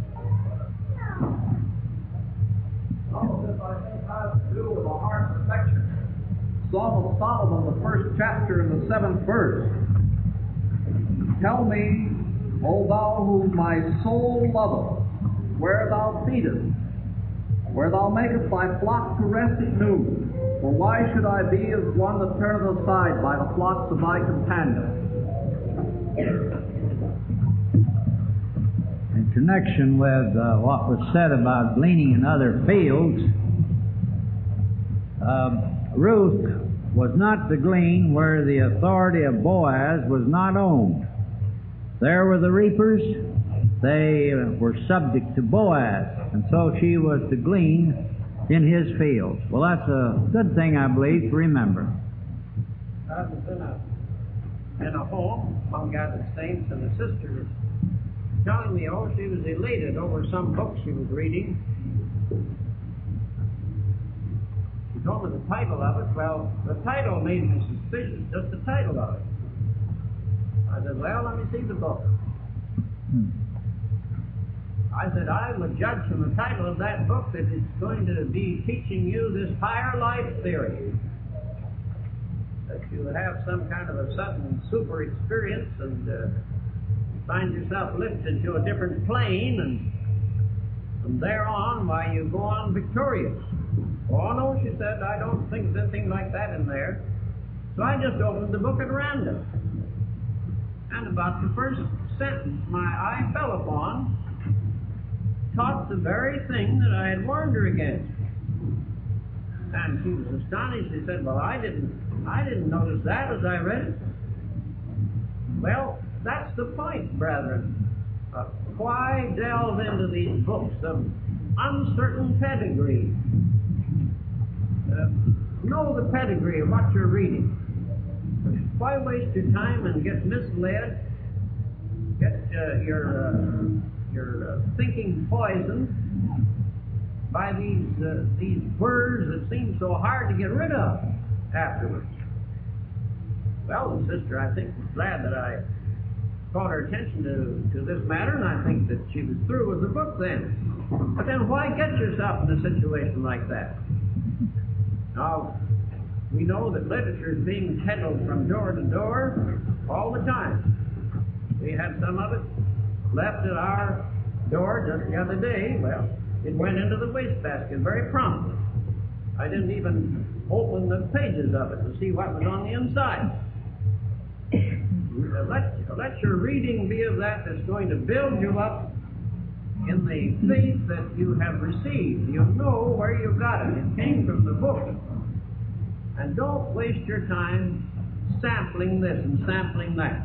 All of this, I think, has to do with a heart perfection. Song of Solomon, the first chapter and the seventh verse. Tell me, O thou whom my soul loveth, where thou feedest, where thou makest thy flock to rest at noon. For why should I be as one that turneth aside by the flocks of thy companions? In connection with uh, what was said about gleaning in other fields, uh, Ruth was not to glean where the authority of Boaz was not owned. There were the reapers. They were subject to Boaz, and so she was to glean in his fields. Well, that's a good thing, I believe, to remember. I was in a, in a home among gathered saints, and the sister was telling me, oh, she was elated over some book she was reading. She told me the title of it. Well, the title made me suspicious, just the title of it. I said, well, let me see the book. I said, I would judge from the title of that book that it's going to be teaching you this higher life theory. That you would have some kind of a sudden super experience and uh, find yourself lifted to a different plane, and from there on, why, you go on victorious. Oh, no, she said, I don't think there's anything like that in there. So I just opened the book at random. And about the first sentence my eye fell upon taught the very thing that I had warned her against. And she was astonished. She said, well, I didn't, I didn't notice that as I read it. Well, that's the point, brethren. Uh, why delve into these books of uncertain pedigree? Uh, know the pedigree of what you're reading. Why waste your time and get misled, get uh, your uh, your uh, thinking poisoned by these uh, these words that seem so hard to get rid of afterwards? Well, the sister, I think, was glad that I called her attention to, to this matter, and I think that she was through with the book then. But then why get yourself in a situation like that? Now, we know that literature is being peddled from door to door all the time. We had some of it left at our door just the other day. Well, it went into the wastebasket very promptly. I didn't even open the pages of it to see what was on the inside. Let, let your reading be of that that's going to build you up in the faith that you have received. You know where you got it. It came from the book. And don't waste your time sampling this and sampling that.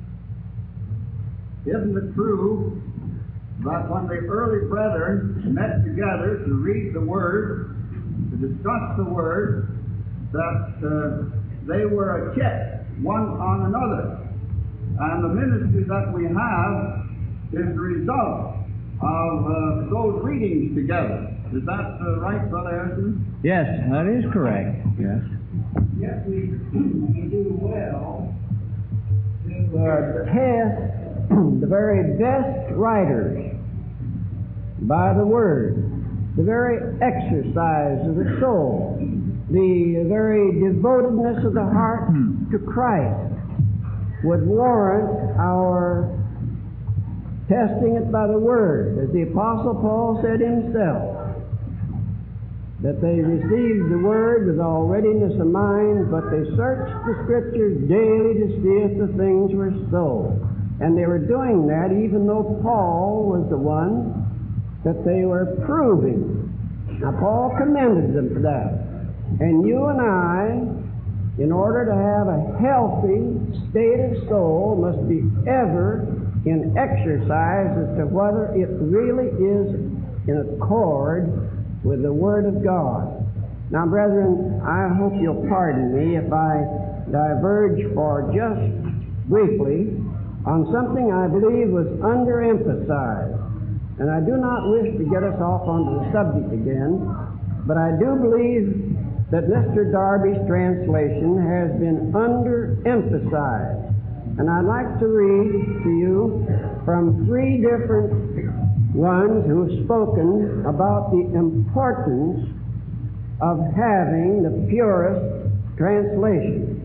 Isn't it true that when the early brethren met together to read the Word, to discuss the Word, that uh, they were a check one on another? And the ministry that we have is the result of uh, those readings together. Is that uh, right, Brother Harrison? Yes, that is correct. Yes. Yes, we, we do well to uh, test the very best writers by the Word, the very exercise of the soul, the very devotedness of the heart to Christ would warrant our testing it by the Word. As the Apostle Paul said himself, that they received the Word with all readiness of mind, but they searched the Scriptures daily to see if the things were so. And they were doing that even though Paul was the one that they were proving. Now, Paul commended them for that. And you and I, in order to have a healthy state of soul, must be ever in exercise as to whether it really is in accord with the Word of God. Now, brethren, I hope you'll pardon me if I diverge for just briefly on something I believe was underemphasized. And I do not wish to get us off onto the subject again, but I do believe that Mister Darby's translation has been underemphasized. And I'd like to read to you from three different ones who have spoken about the importance of having the purest translation.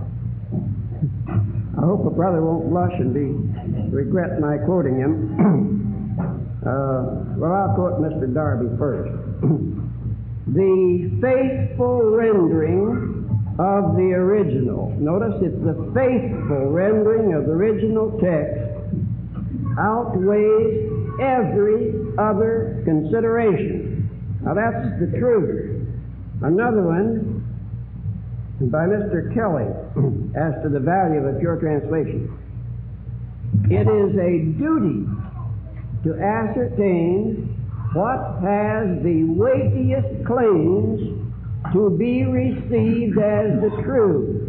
I hope a brother won't blush and be regret my quoting him. uh, well, I'll quote Mister Darby first. The faithful rendering of the original. Notice it's the faithful rendering of the original text outweighs every other consideration. Now that's the truth. Another one by Mister Kelly as to the value of a pure translation. It is a duty to ascertain what has the weightiest claims to be received as the truth.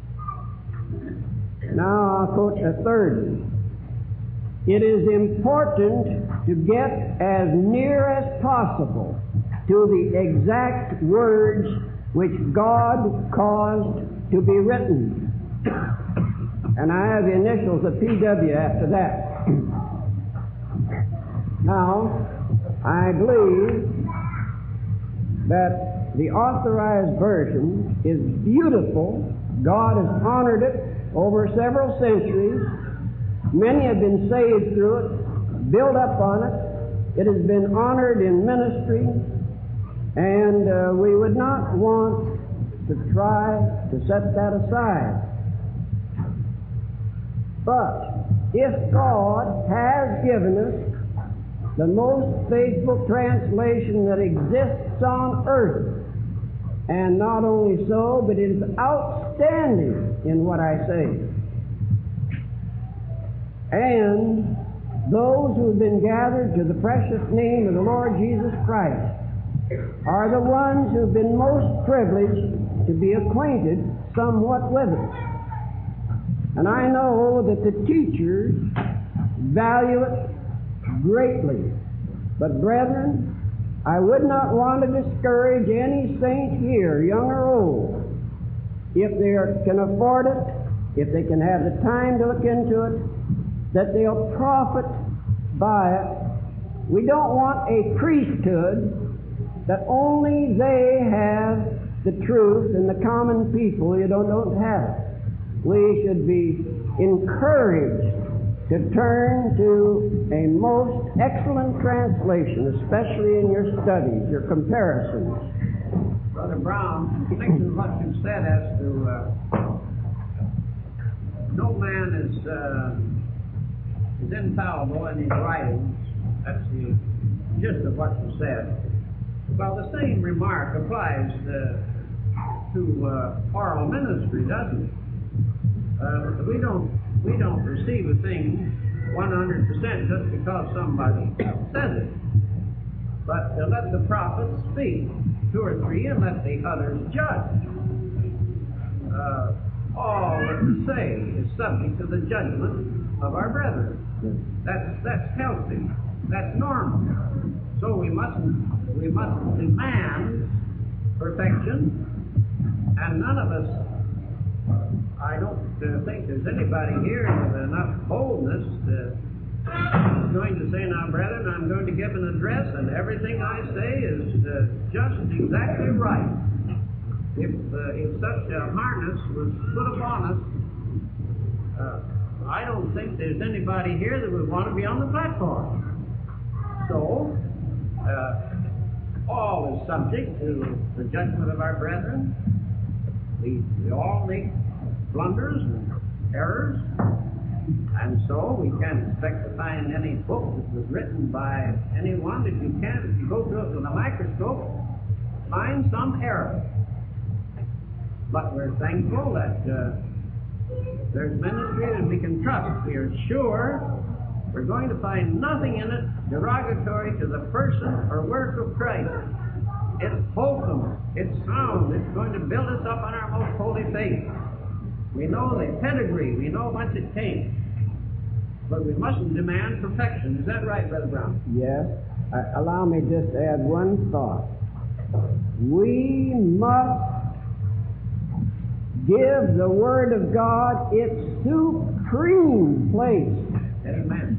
Now I'll quote a third one. It is important to get as near as possible to the exact words which God caused to be written. And I have the initials of P W after that. Now, I believe that the Authorized Version is beautiful. God has honored it over several centuries. Many have been saved through it, built up on it. It has been honored in ministry, and uh, we would not want to try to set that aside. But if God has given us the most faithful translation that exists on earth, and not only so, but it is outstanding in what I say, and those who have been gathered to the precious name of the Lord Jesus Christ are the ones who have been most privileged to be acquainted somewhat with it. And I know that the teachers value it greatly. But brethren, I would not want to discourage any saint here, young or old, if they are, can afford it, if they can have the time to look into it, that they'll profit by it. We don't want a priesthood that only they have the truth and the common people you don't, don't have it. We should be encouraged to turn to a most excellent translation, especially in your studies, your comparisons. Brother Brown, thinking what you said as to uh, no man is uh, is infallible in his writings. That's the gist of what you said. Well, the same remark applies uh, to uh, oral ministry, doesn't it? Uh, we don't we don't receive a thing one hundred percent just because somebody says it. But uh, let the prophets speak, two or three, and let the others judge. Uh, all that we say is subject to the judgment of our brethren. That's that's healthy. That's normal. So we mustn't we mustn't demand perfection, and none of us. I don't uh, think there's anybody here with enough boldness to going to say, now, brethren, I'm going to give an address, and everything I say is uh, just exactly right. If uh, if such a harness was put upon us, uh, I don't think there's anybody here that would want to be on the platform. So, uh, all is subject to the judgment of our brethren. We, we all make blunders and errors, and so we can't expect to find any book that was written by anyone that you can't, if you go through it with a microscope, find some error. But we're thankful that uh, there's ministry that we can trust. We are sure we're going to find nothing in it derogatory to the person or work of Christ. It's wholesome, it's sound, it's going to build us up on our most holy faith. We know the pedigree, we know whence it came. But we mustn't demand perfection. Is that right, Brother Brown? Yes. Uh, allow me just to add one thought. We must give the Word of God its supreme place. Amen.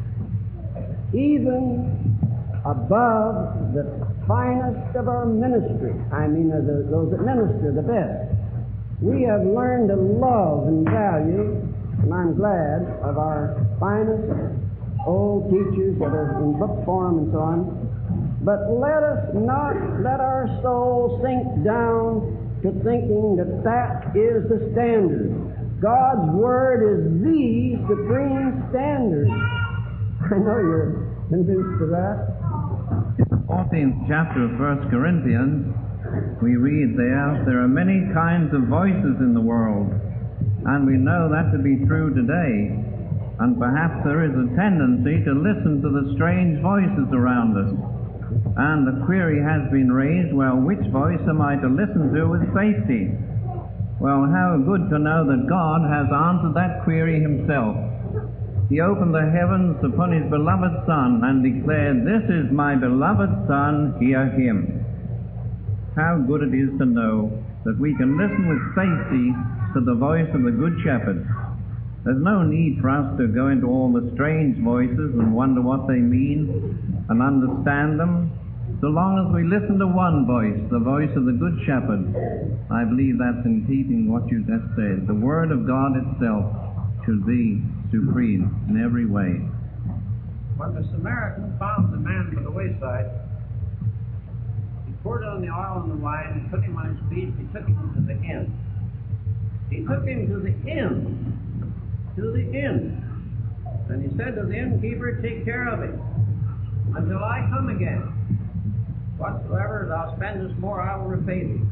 Even above the finest of our ministry. I mean, uh, the, those that minister the best. We have learned to love and value, and I'm glad of our finest old teachers that are in book form and so on. But let us not let our soul sink down to thinking that that is the standard. God's Word is the supreme standard. I know you're convinced of that. fourteenth chapter of First Corinthians, we read there, there are many kinds of voices in the world, and we know that to be true today. And perhaps there is a tendency to listen to the strange voices around us. And the query has been raised, well, which voice am I to listen to with safety? Well, how good to know that God has answered that query Himself. He opened the heavens upon His beloved Son and declared, "This is my beloved Son, hear Him." How good it is to know that we can listen with safety to the voice of the Good Shepherd. There's no need for us to go into all the strange voices and wonder what they mean and understand them. So long as we listen to one voice, the voice of the Good Shepherd, I believe that's in keeping what you just said. The Word of God itself should be supreme in every way. When the Samaritan found the man by the wayside, he poured on the oil and the wine and took him on his feet. He took him to the inn. He took him to the inn. To the inn. And he said to the innkeeper, take care of him until I come again. Whatsoever thou spendest more, I will repay thee.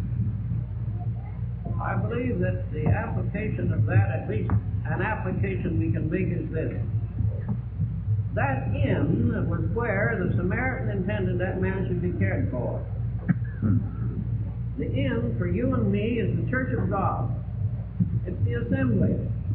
I believe that the application of that, at least an application we can make, is this. That inn was where the Samaritan intended that man should be cared for. The inn for you and me is the church of God. It's the assembly.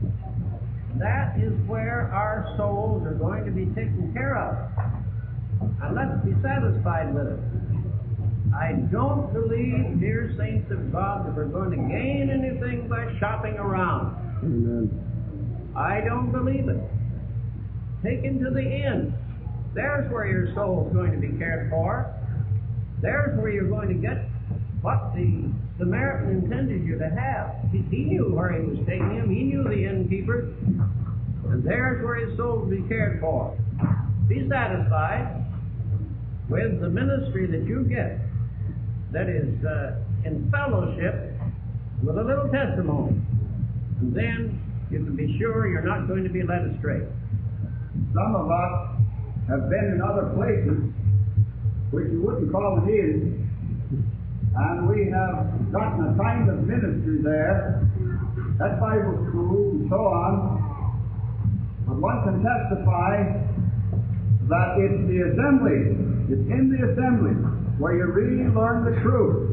That is where our souls are going to be taken care of. And let's be satisfied with it. I don't believe, dear saints of God, that we're going to gain anything by shopping around. Amen. I don't believe it. Taken to the inn. There's where your soul is going to be cared for. There's where you're going to get what the Samaritan intended you to have. He, he knew where he was taking him. He knew the innkeeper. And there's where his soul will be cared for. Be satisfied with the ministry that you get that is uh, in fellowship with a little testimony. And then you can be sure you're not going to be led astray. Some of us have been in other places which you wouldn't call an inn, and we have gotten a kind of ministry there, at Bible school and so on. But one can testify that it's the assembly, it's in the assembly where you really learn the truth.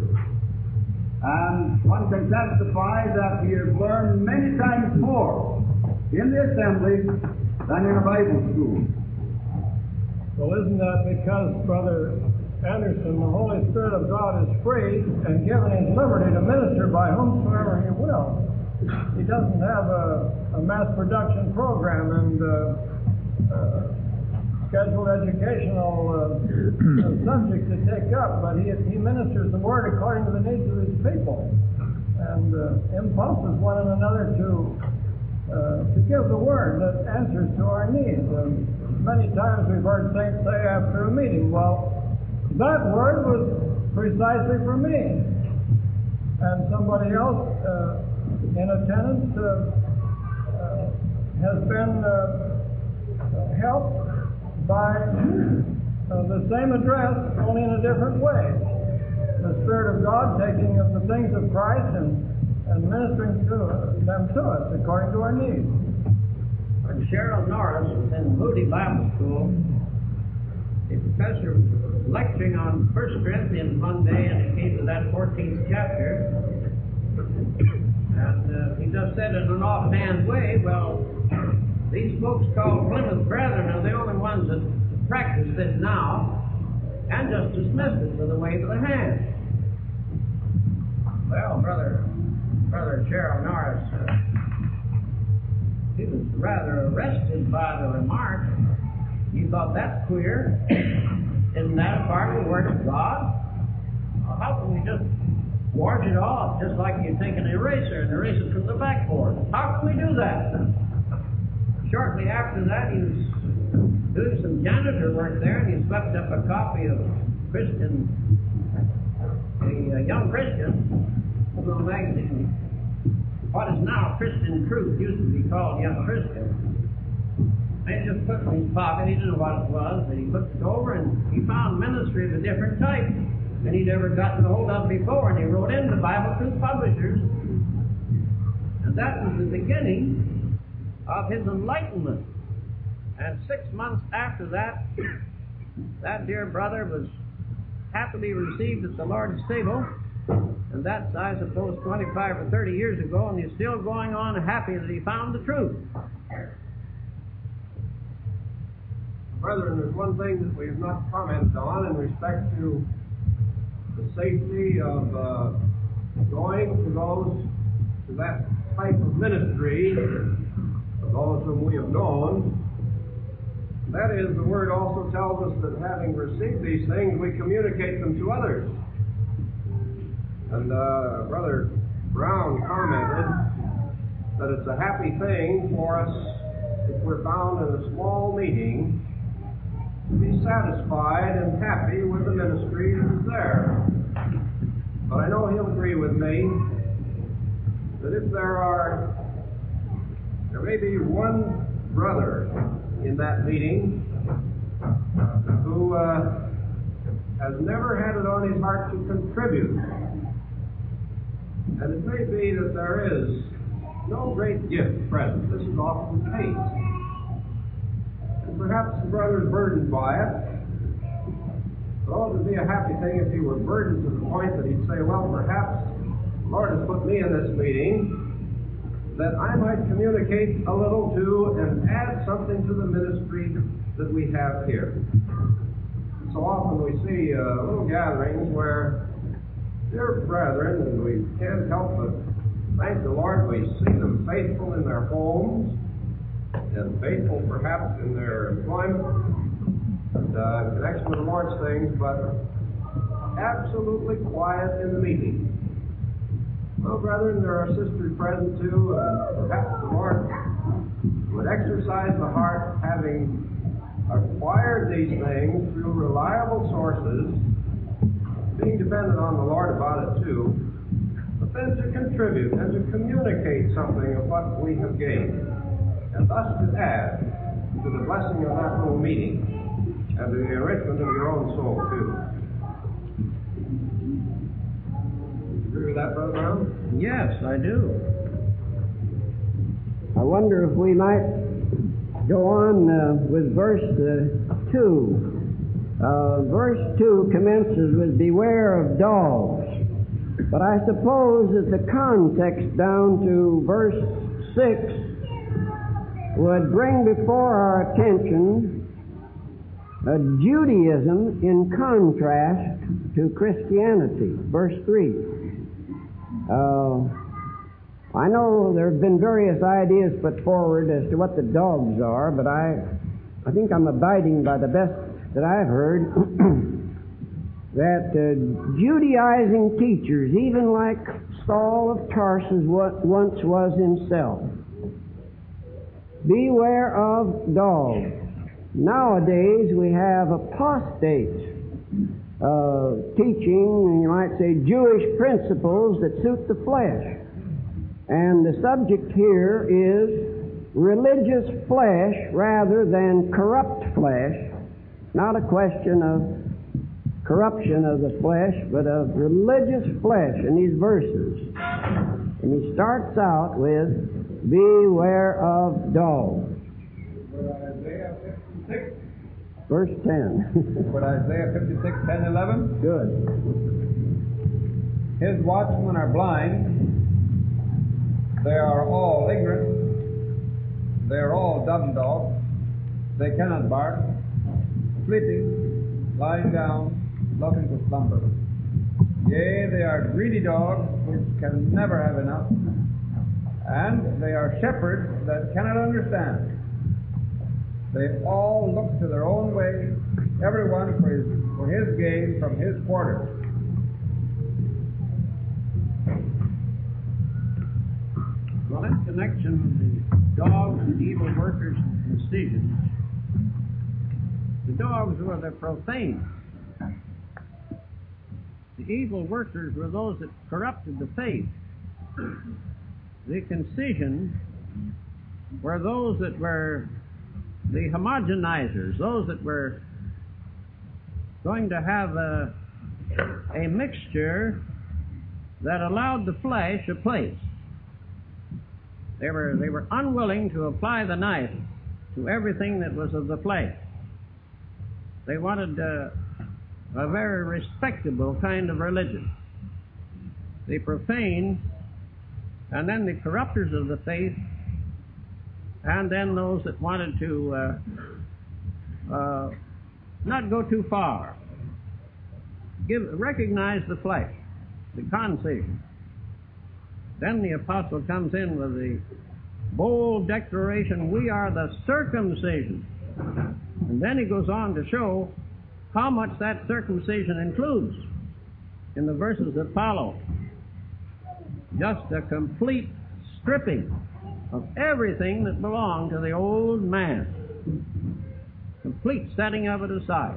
And one can testify that he has learned many times more in the assembly than in a Bible school. Well, isn't that because, Brother Anderson, the Holy Spirit of God is free and given his liberty to minister by whomsoever he will? He doesn't have a, a mass production program and uh, uh, scheduled educational uh, subjects to take up, but he, he ministers the Word according to the needs of his people and uh, impulses one another to uh, to give the Word that answers to our needs. Um, many times we've heard saints say after a meeting, well, that Word was precisely for me. And somebody else uh, in attendance uh, uh, has been uh, helped by uh, the same address, only in a different way. The Spirit of God taking of the things of Christ and, and ministering to them to us according to our needs. When Cheryl Norris was in Moody Bible School, the professor was lecturing on First Corinthians one day, and it came to that fourteenth chapter. And uh, he just said in an offhand way, well, these folks called Plymouth Brethren are the only ones that practice this now, and just dismissed it with a wave of the hand. Well, brother, brother Gerald Norris, uh, he was rather arrested by the remark. He thought, that's queer. Isn't that a part of the Word of God? Well, how can we just wash it off just like you take an eraser and erase it from the backboard? How can we do that? Shortly after that, he was doing some janitor work there, and he swept up a copy of Christian, a, a young Christian, little magazine. What is now Christian Truth used to be called Young Christian. And he just put it in his pocket. He didn't know what it was, but he looked it over, and he found ministry of a different type than he'd ever gotten a hold of before, and he wrote in the Bible Truth Publishers. And that was the beginning of his enlightenment. And six months after that, that dear brother was happily received at the Lord's table. And that's, I suppose, twenty-five or thirty years ago, and he's still going on happy that he found the truth. Brethren, there's one thing that we have not commented on in respect to the safety of uh, going to those to that type of ministry of those whom we have known. That is, the Word also tells us that having received these things, we communicate them to others. And uh, Brother Brown commented that it's a happy thing for us, if we're found in a small meeting, to be satisfied and happy with the ministry that's there. But I know he'll agree with me that if there are, there may be one brother in that meeting who uh, has never had it on his heart to contribute. And it may be that there is no great gift present. This is often the case. And perhaps the brother is burdened by it. Oh, it would be a happy thing if he were burdened to the point that he'd say, well, perhaps the Lord has put me in this meeting that I might communicate a little to and add something to the ministry that we have here. So often we see uh, little gatherings where dear brethren, and we can't help but thank the Lord, we see them faithful in their homes and faithful perhaps in their employment and uh, in connection with the Lord's things, but absolutely quiet in the meeting. Well, brethren, there are sisters present too, and perhaps the Lord would exercise the heart, having acquired these things through reliable sources, being dependent on the Lord about it too, but then to contribute and to communicate something of what we have gained, and thus to add to the blessing of that whole meeting and to the enrichment of your own soul too. Agree with that, Brother Brown? Yes, I do. I wonder if we might go on uh, with verse uh, two. Uh, verse two commences with beware of dogs. But I suppose that the context down to verse six would bring before our attention a Judaism in contrast to Christianity. Verse three. Uh, I know there have been various ideas put forward as to what the dogs are, but I, I think I'm abiding by the best that I've heard, that uh, Judaizing teachers, even like Saul of Tarsus what once was himself, beware of dogs. Nowadays we have apostates uh, teaching, you might say, Jewish principles that suit the flesh. And the subject here is religious flesh rather than corrupt flesh. Not a question of corruption of the flesh, but of religious flesh in these verses. And he starts out with, beware of dogs. Isaiah fifty-six. Verse ten. But Isaiah fifty-six, ten, eleven. Good. His watchmen are blind. They are all ignorant. They are all dumb dogs. They cannot bark. Sleeping, lying down, loving to slumber. Yea, they are greedy dogs which can never have enough. And they are shepherds that cannot understand. They all look to their own way, everyone for his, for his gain from his quarter. Well, in connection with the dogs and evil workers and decisions, the dogs were the profane. The evil workers were those that corrupted the faith. The concision were those that were the homogenizers, those that were going to have a, a mixture that allowed the flesh a place. They were, they were unwilling to apply the knife to everything that was of the flesh. They wanted uh, a very respectable kind of religion. The profane, and then the corrupters of the faith, and then those that wanted to uh, uh, not go too far. Give, recognize the flesh, the concision. Then the apostle comes in with the bold declaration, we are the circumcision. And then he goes on to show how much that circumcision includes in the verses that follow. Just a complete stripping of everything that belonged to the old man. Complete setting of it aside.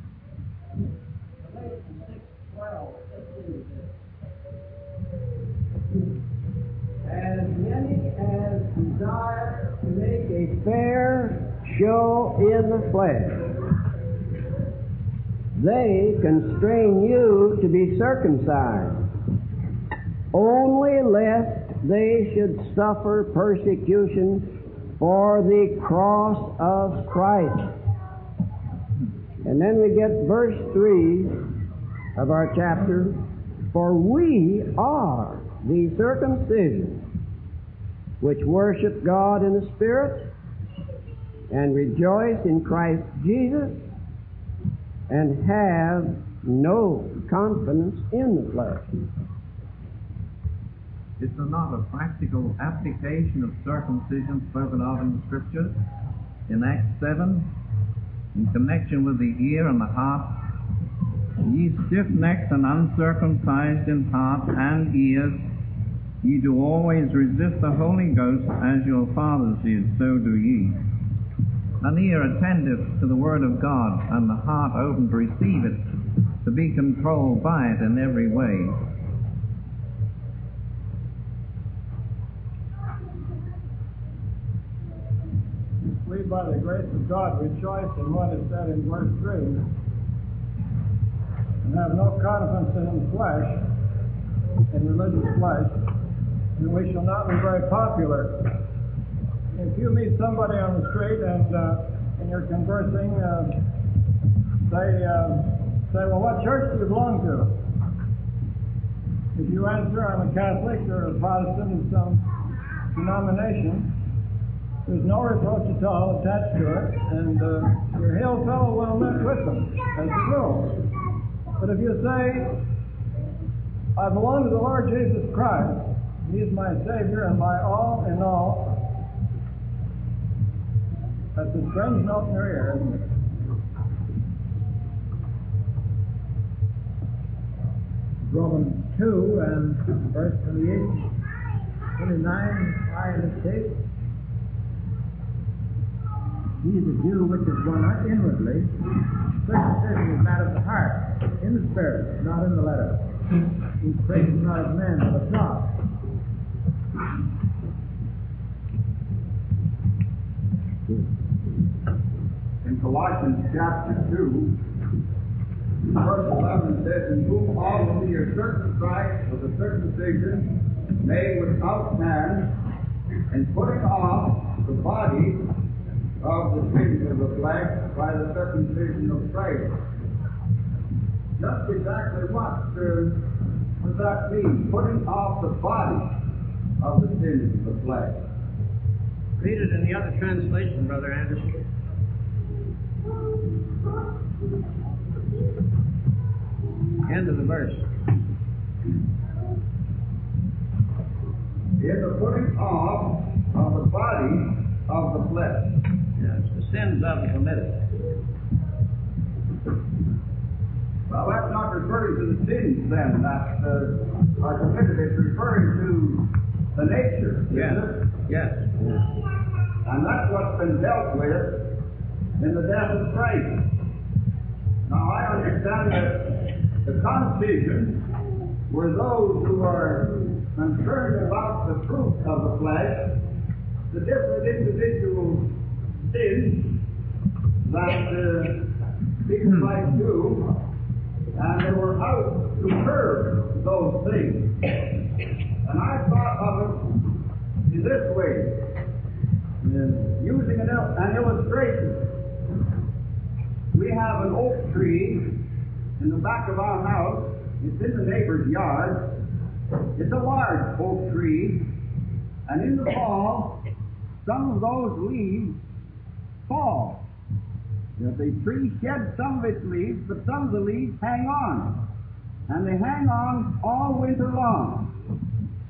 As many as desire to make a fair show in the flesh, they constrain you to be circumcised, only lest they should suffer persecution for the cross of Christ. And then we get verse three of our chapter, for we are the circumcision which worship God in the Spirit and rejoice in Christ Jesus and have no confidence in the flesh. Is there not a practical application of circumcision spoken of in the Scriptures? In Acts seven, in connection with the ear and the heart, ye stiff-necked and uncircumcised in heart and ears, ye do always resist the Holy Ghost, as your fathers did, so do ye. An ear attentive to the Word of God, and the heart open to receive it, to be controlled by it in every way. We, by the grace of God, rejoice in what is said in verse three, and have no confidence in the flesh, in religious flesh, and we shall not be very popular. If you meet somebody on the street and uh, and you're conversing, uh, they uh, say, well, what church do you belong to? If you answer, I'm a Catholic or a Protestant of some denomination, there's no reproach at all attached to it, and uh, your hail fellow will admit with them, as a rule. But if you say, I belong to the Lord Jesus Christ, He is my Savior and my all in all, that's a strange note in your ear, isn't it? Romans two and verse twenty-eight, twenty-nine, I indicate, he is a Jew which is one inwardly, circumcision is that of the heart, in the spirit, not in the letter. He praises not of men, but of God. In Colossians chapter two, verse eleven says, in whom all of ye are circumcised with a circumcision made without hands, and putting off the body of the sins of the flesh by the circumcision of Christ. Just exactly what uh, does that mean? Putting off the body of the sins of the flesh. Read it in the other translation, Brother Anderson. End of the verse. In the putting off of the body of the flesh. Yes, the sins of the committed. Well, that's not referring to the sins then that uh, are committed. It's referring to the nature. Yes. Yes. And that's what's been dealt with in the death of Christ. Now, I understand that the concision were those who are concerned about the fruit of the flesh, the different individual sins that uh, people might do, and they were out to curb those things. And I thought of it in this way, uh, using an, il- an illustration. We have an oak tree in the back of our house. It's in the neighbor's yard. It's a large oak tree, and in the fall, some of those leaves fall. You know, the tree sheds some of its leaves, but some of the leaves hang on. And they hang on all winter long.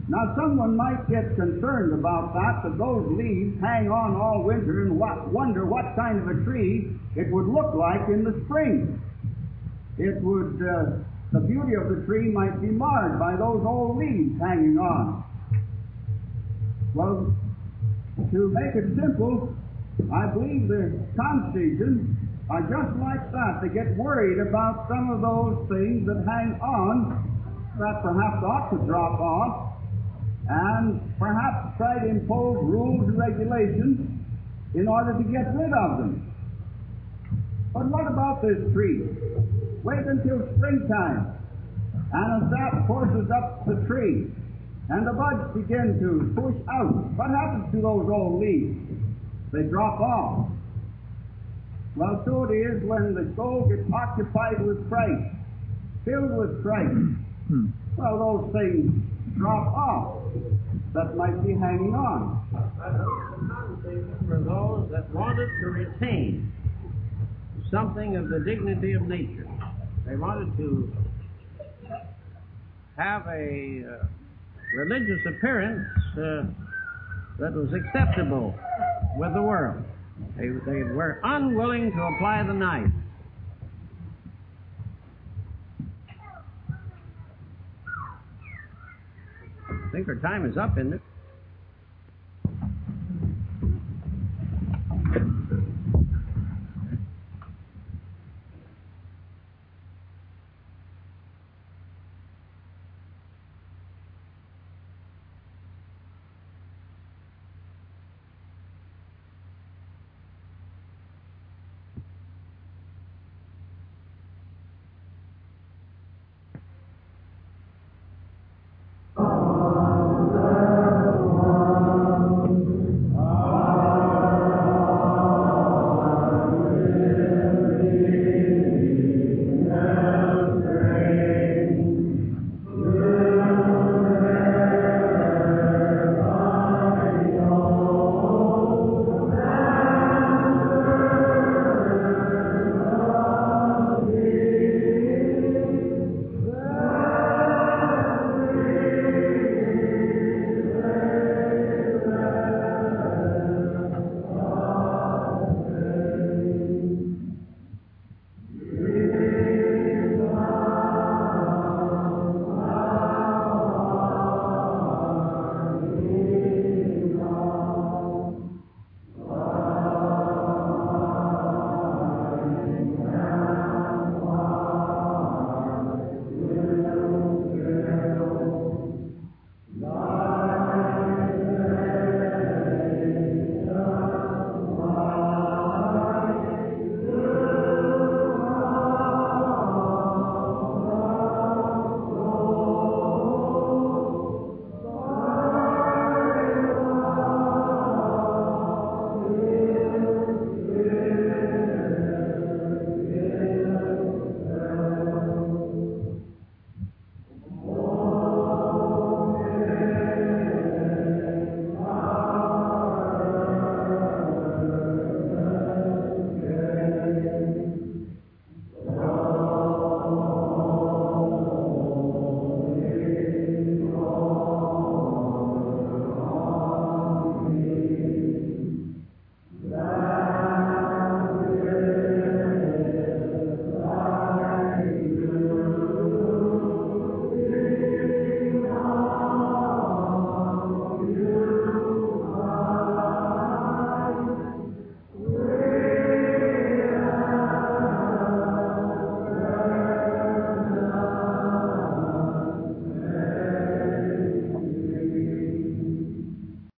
Now, someone might get concerned about that, that those leaves hang on all winter and what, wonder what kind of a tree it would look like in the spring. It would, uh, the beauty of the tree might be marred by those old leaves hanging on. Well, to make it simple, I believe the Constitution are just like that. They get worried about some of those things that hang on that perhaps ought to drop off, and perhaps try to impose rules and regulations in order to get rid of them. But what about this tree? Wait until springtime, and the sap forces up the tree, and the buds begin to push out. What happens to those old leaves? They drop off. Well, so it is when the soul gets occupied with Christ, filled with Christ. Hmm. Well, those things drop off that might be hanging on. For those that wanted to retain something of the dignity of nature, they wanted to have a uh, religious appearance uh, that was acceptable with the world. They, they were unwilling to apply the knife. I think our time is up, isn't it?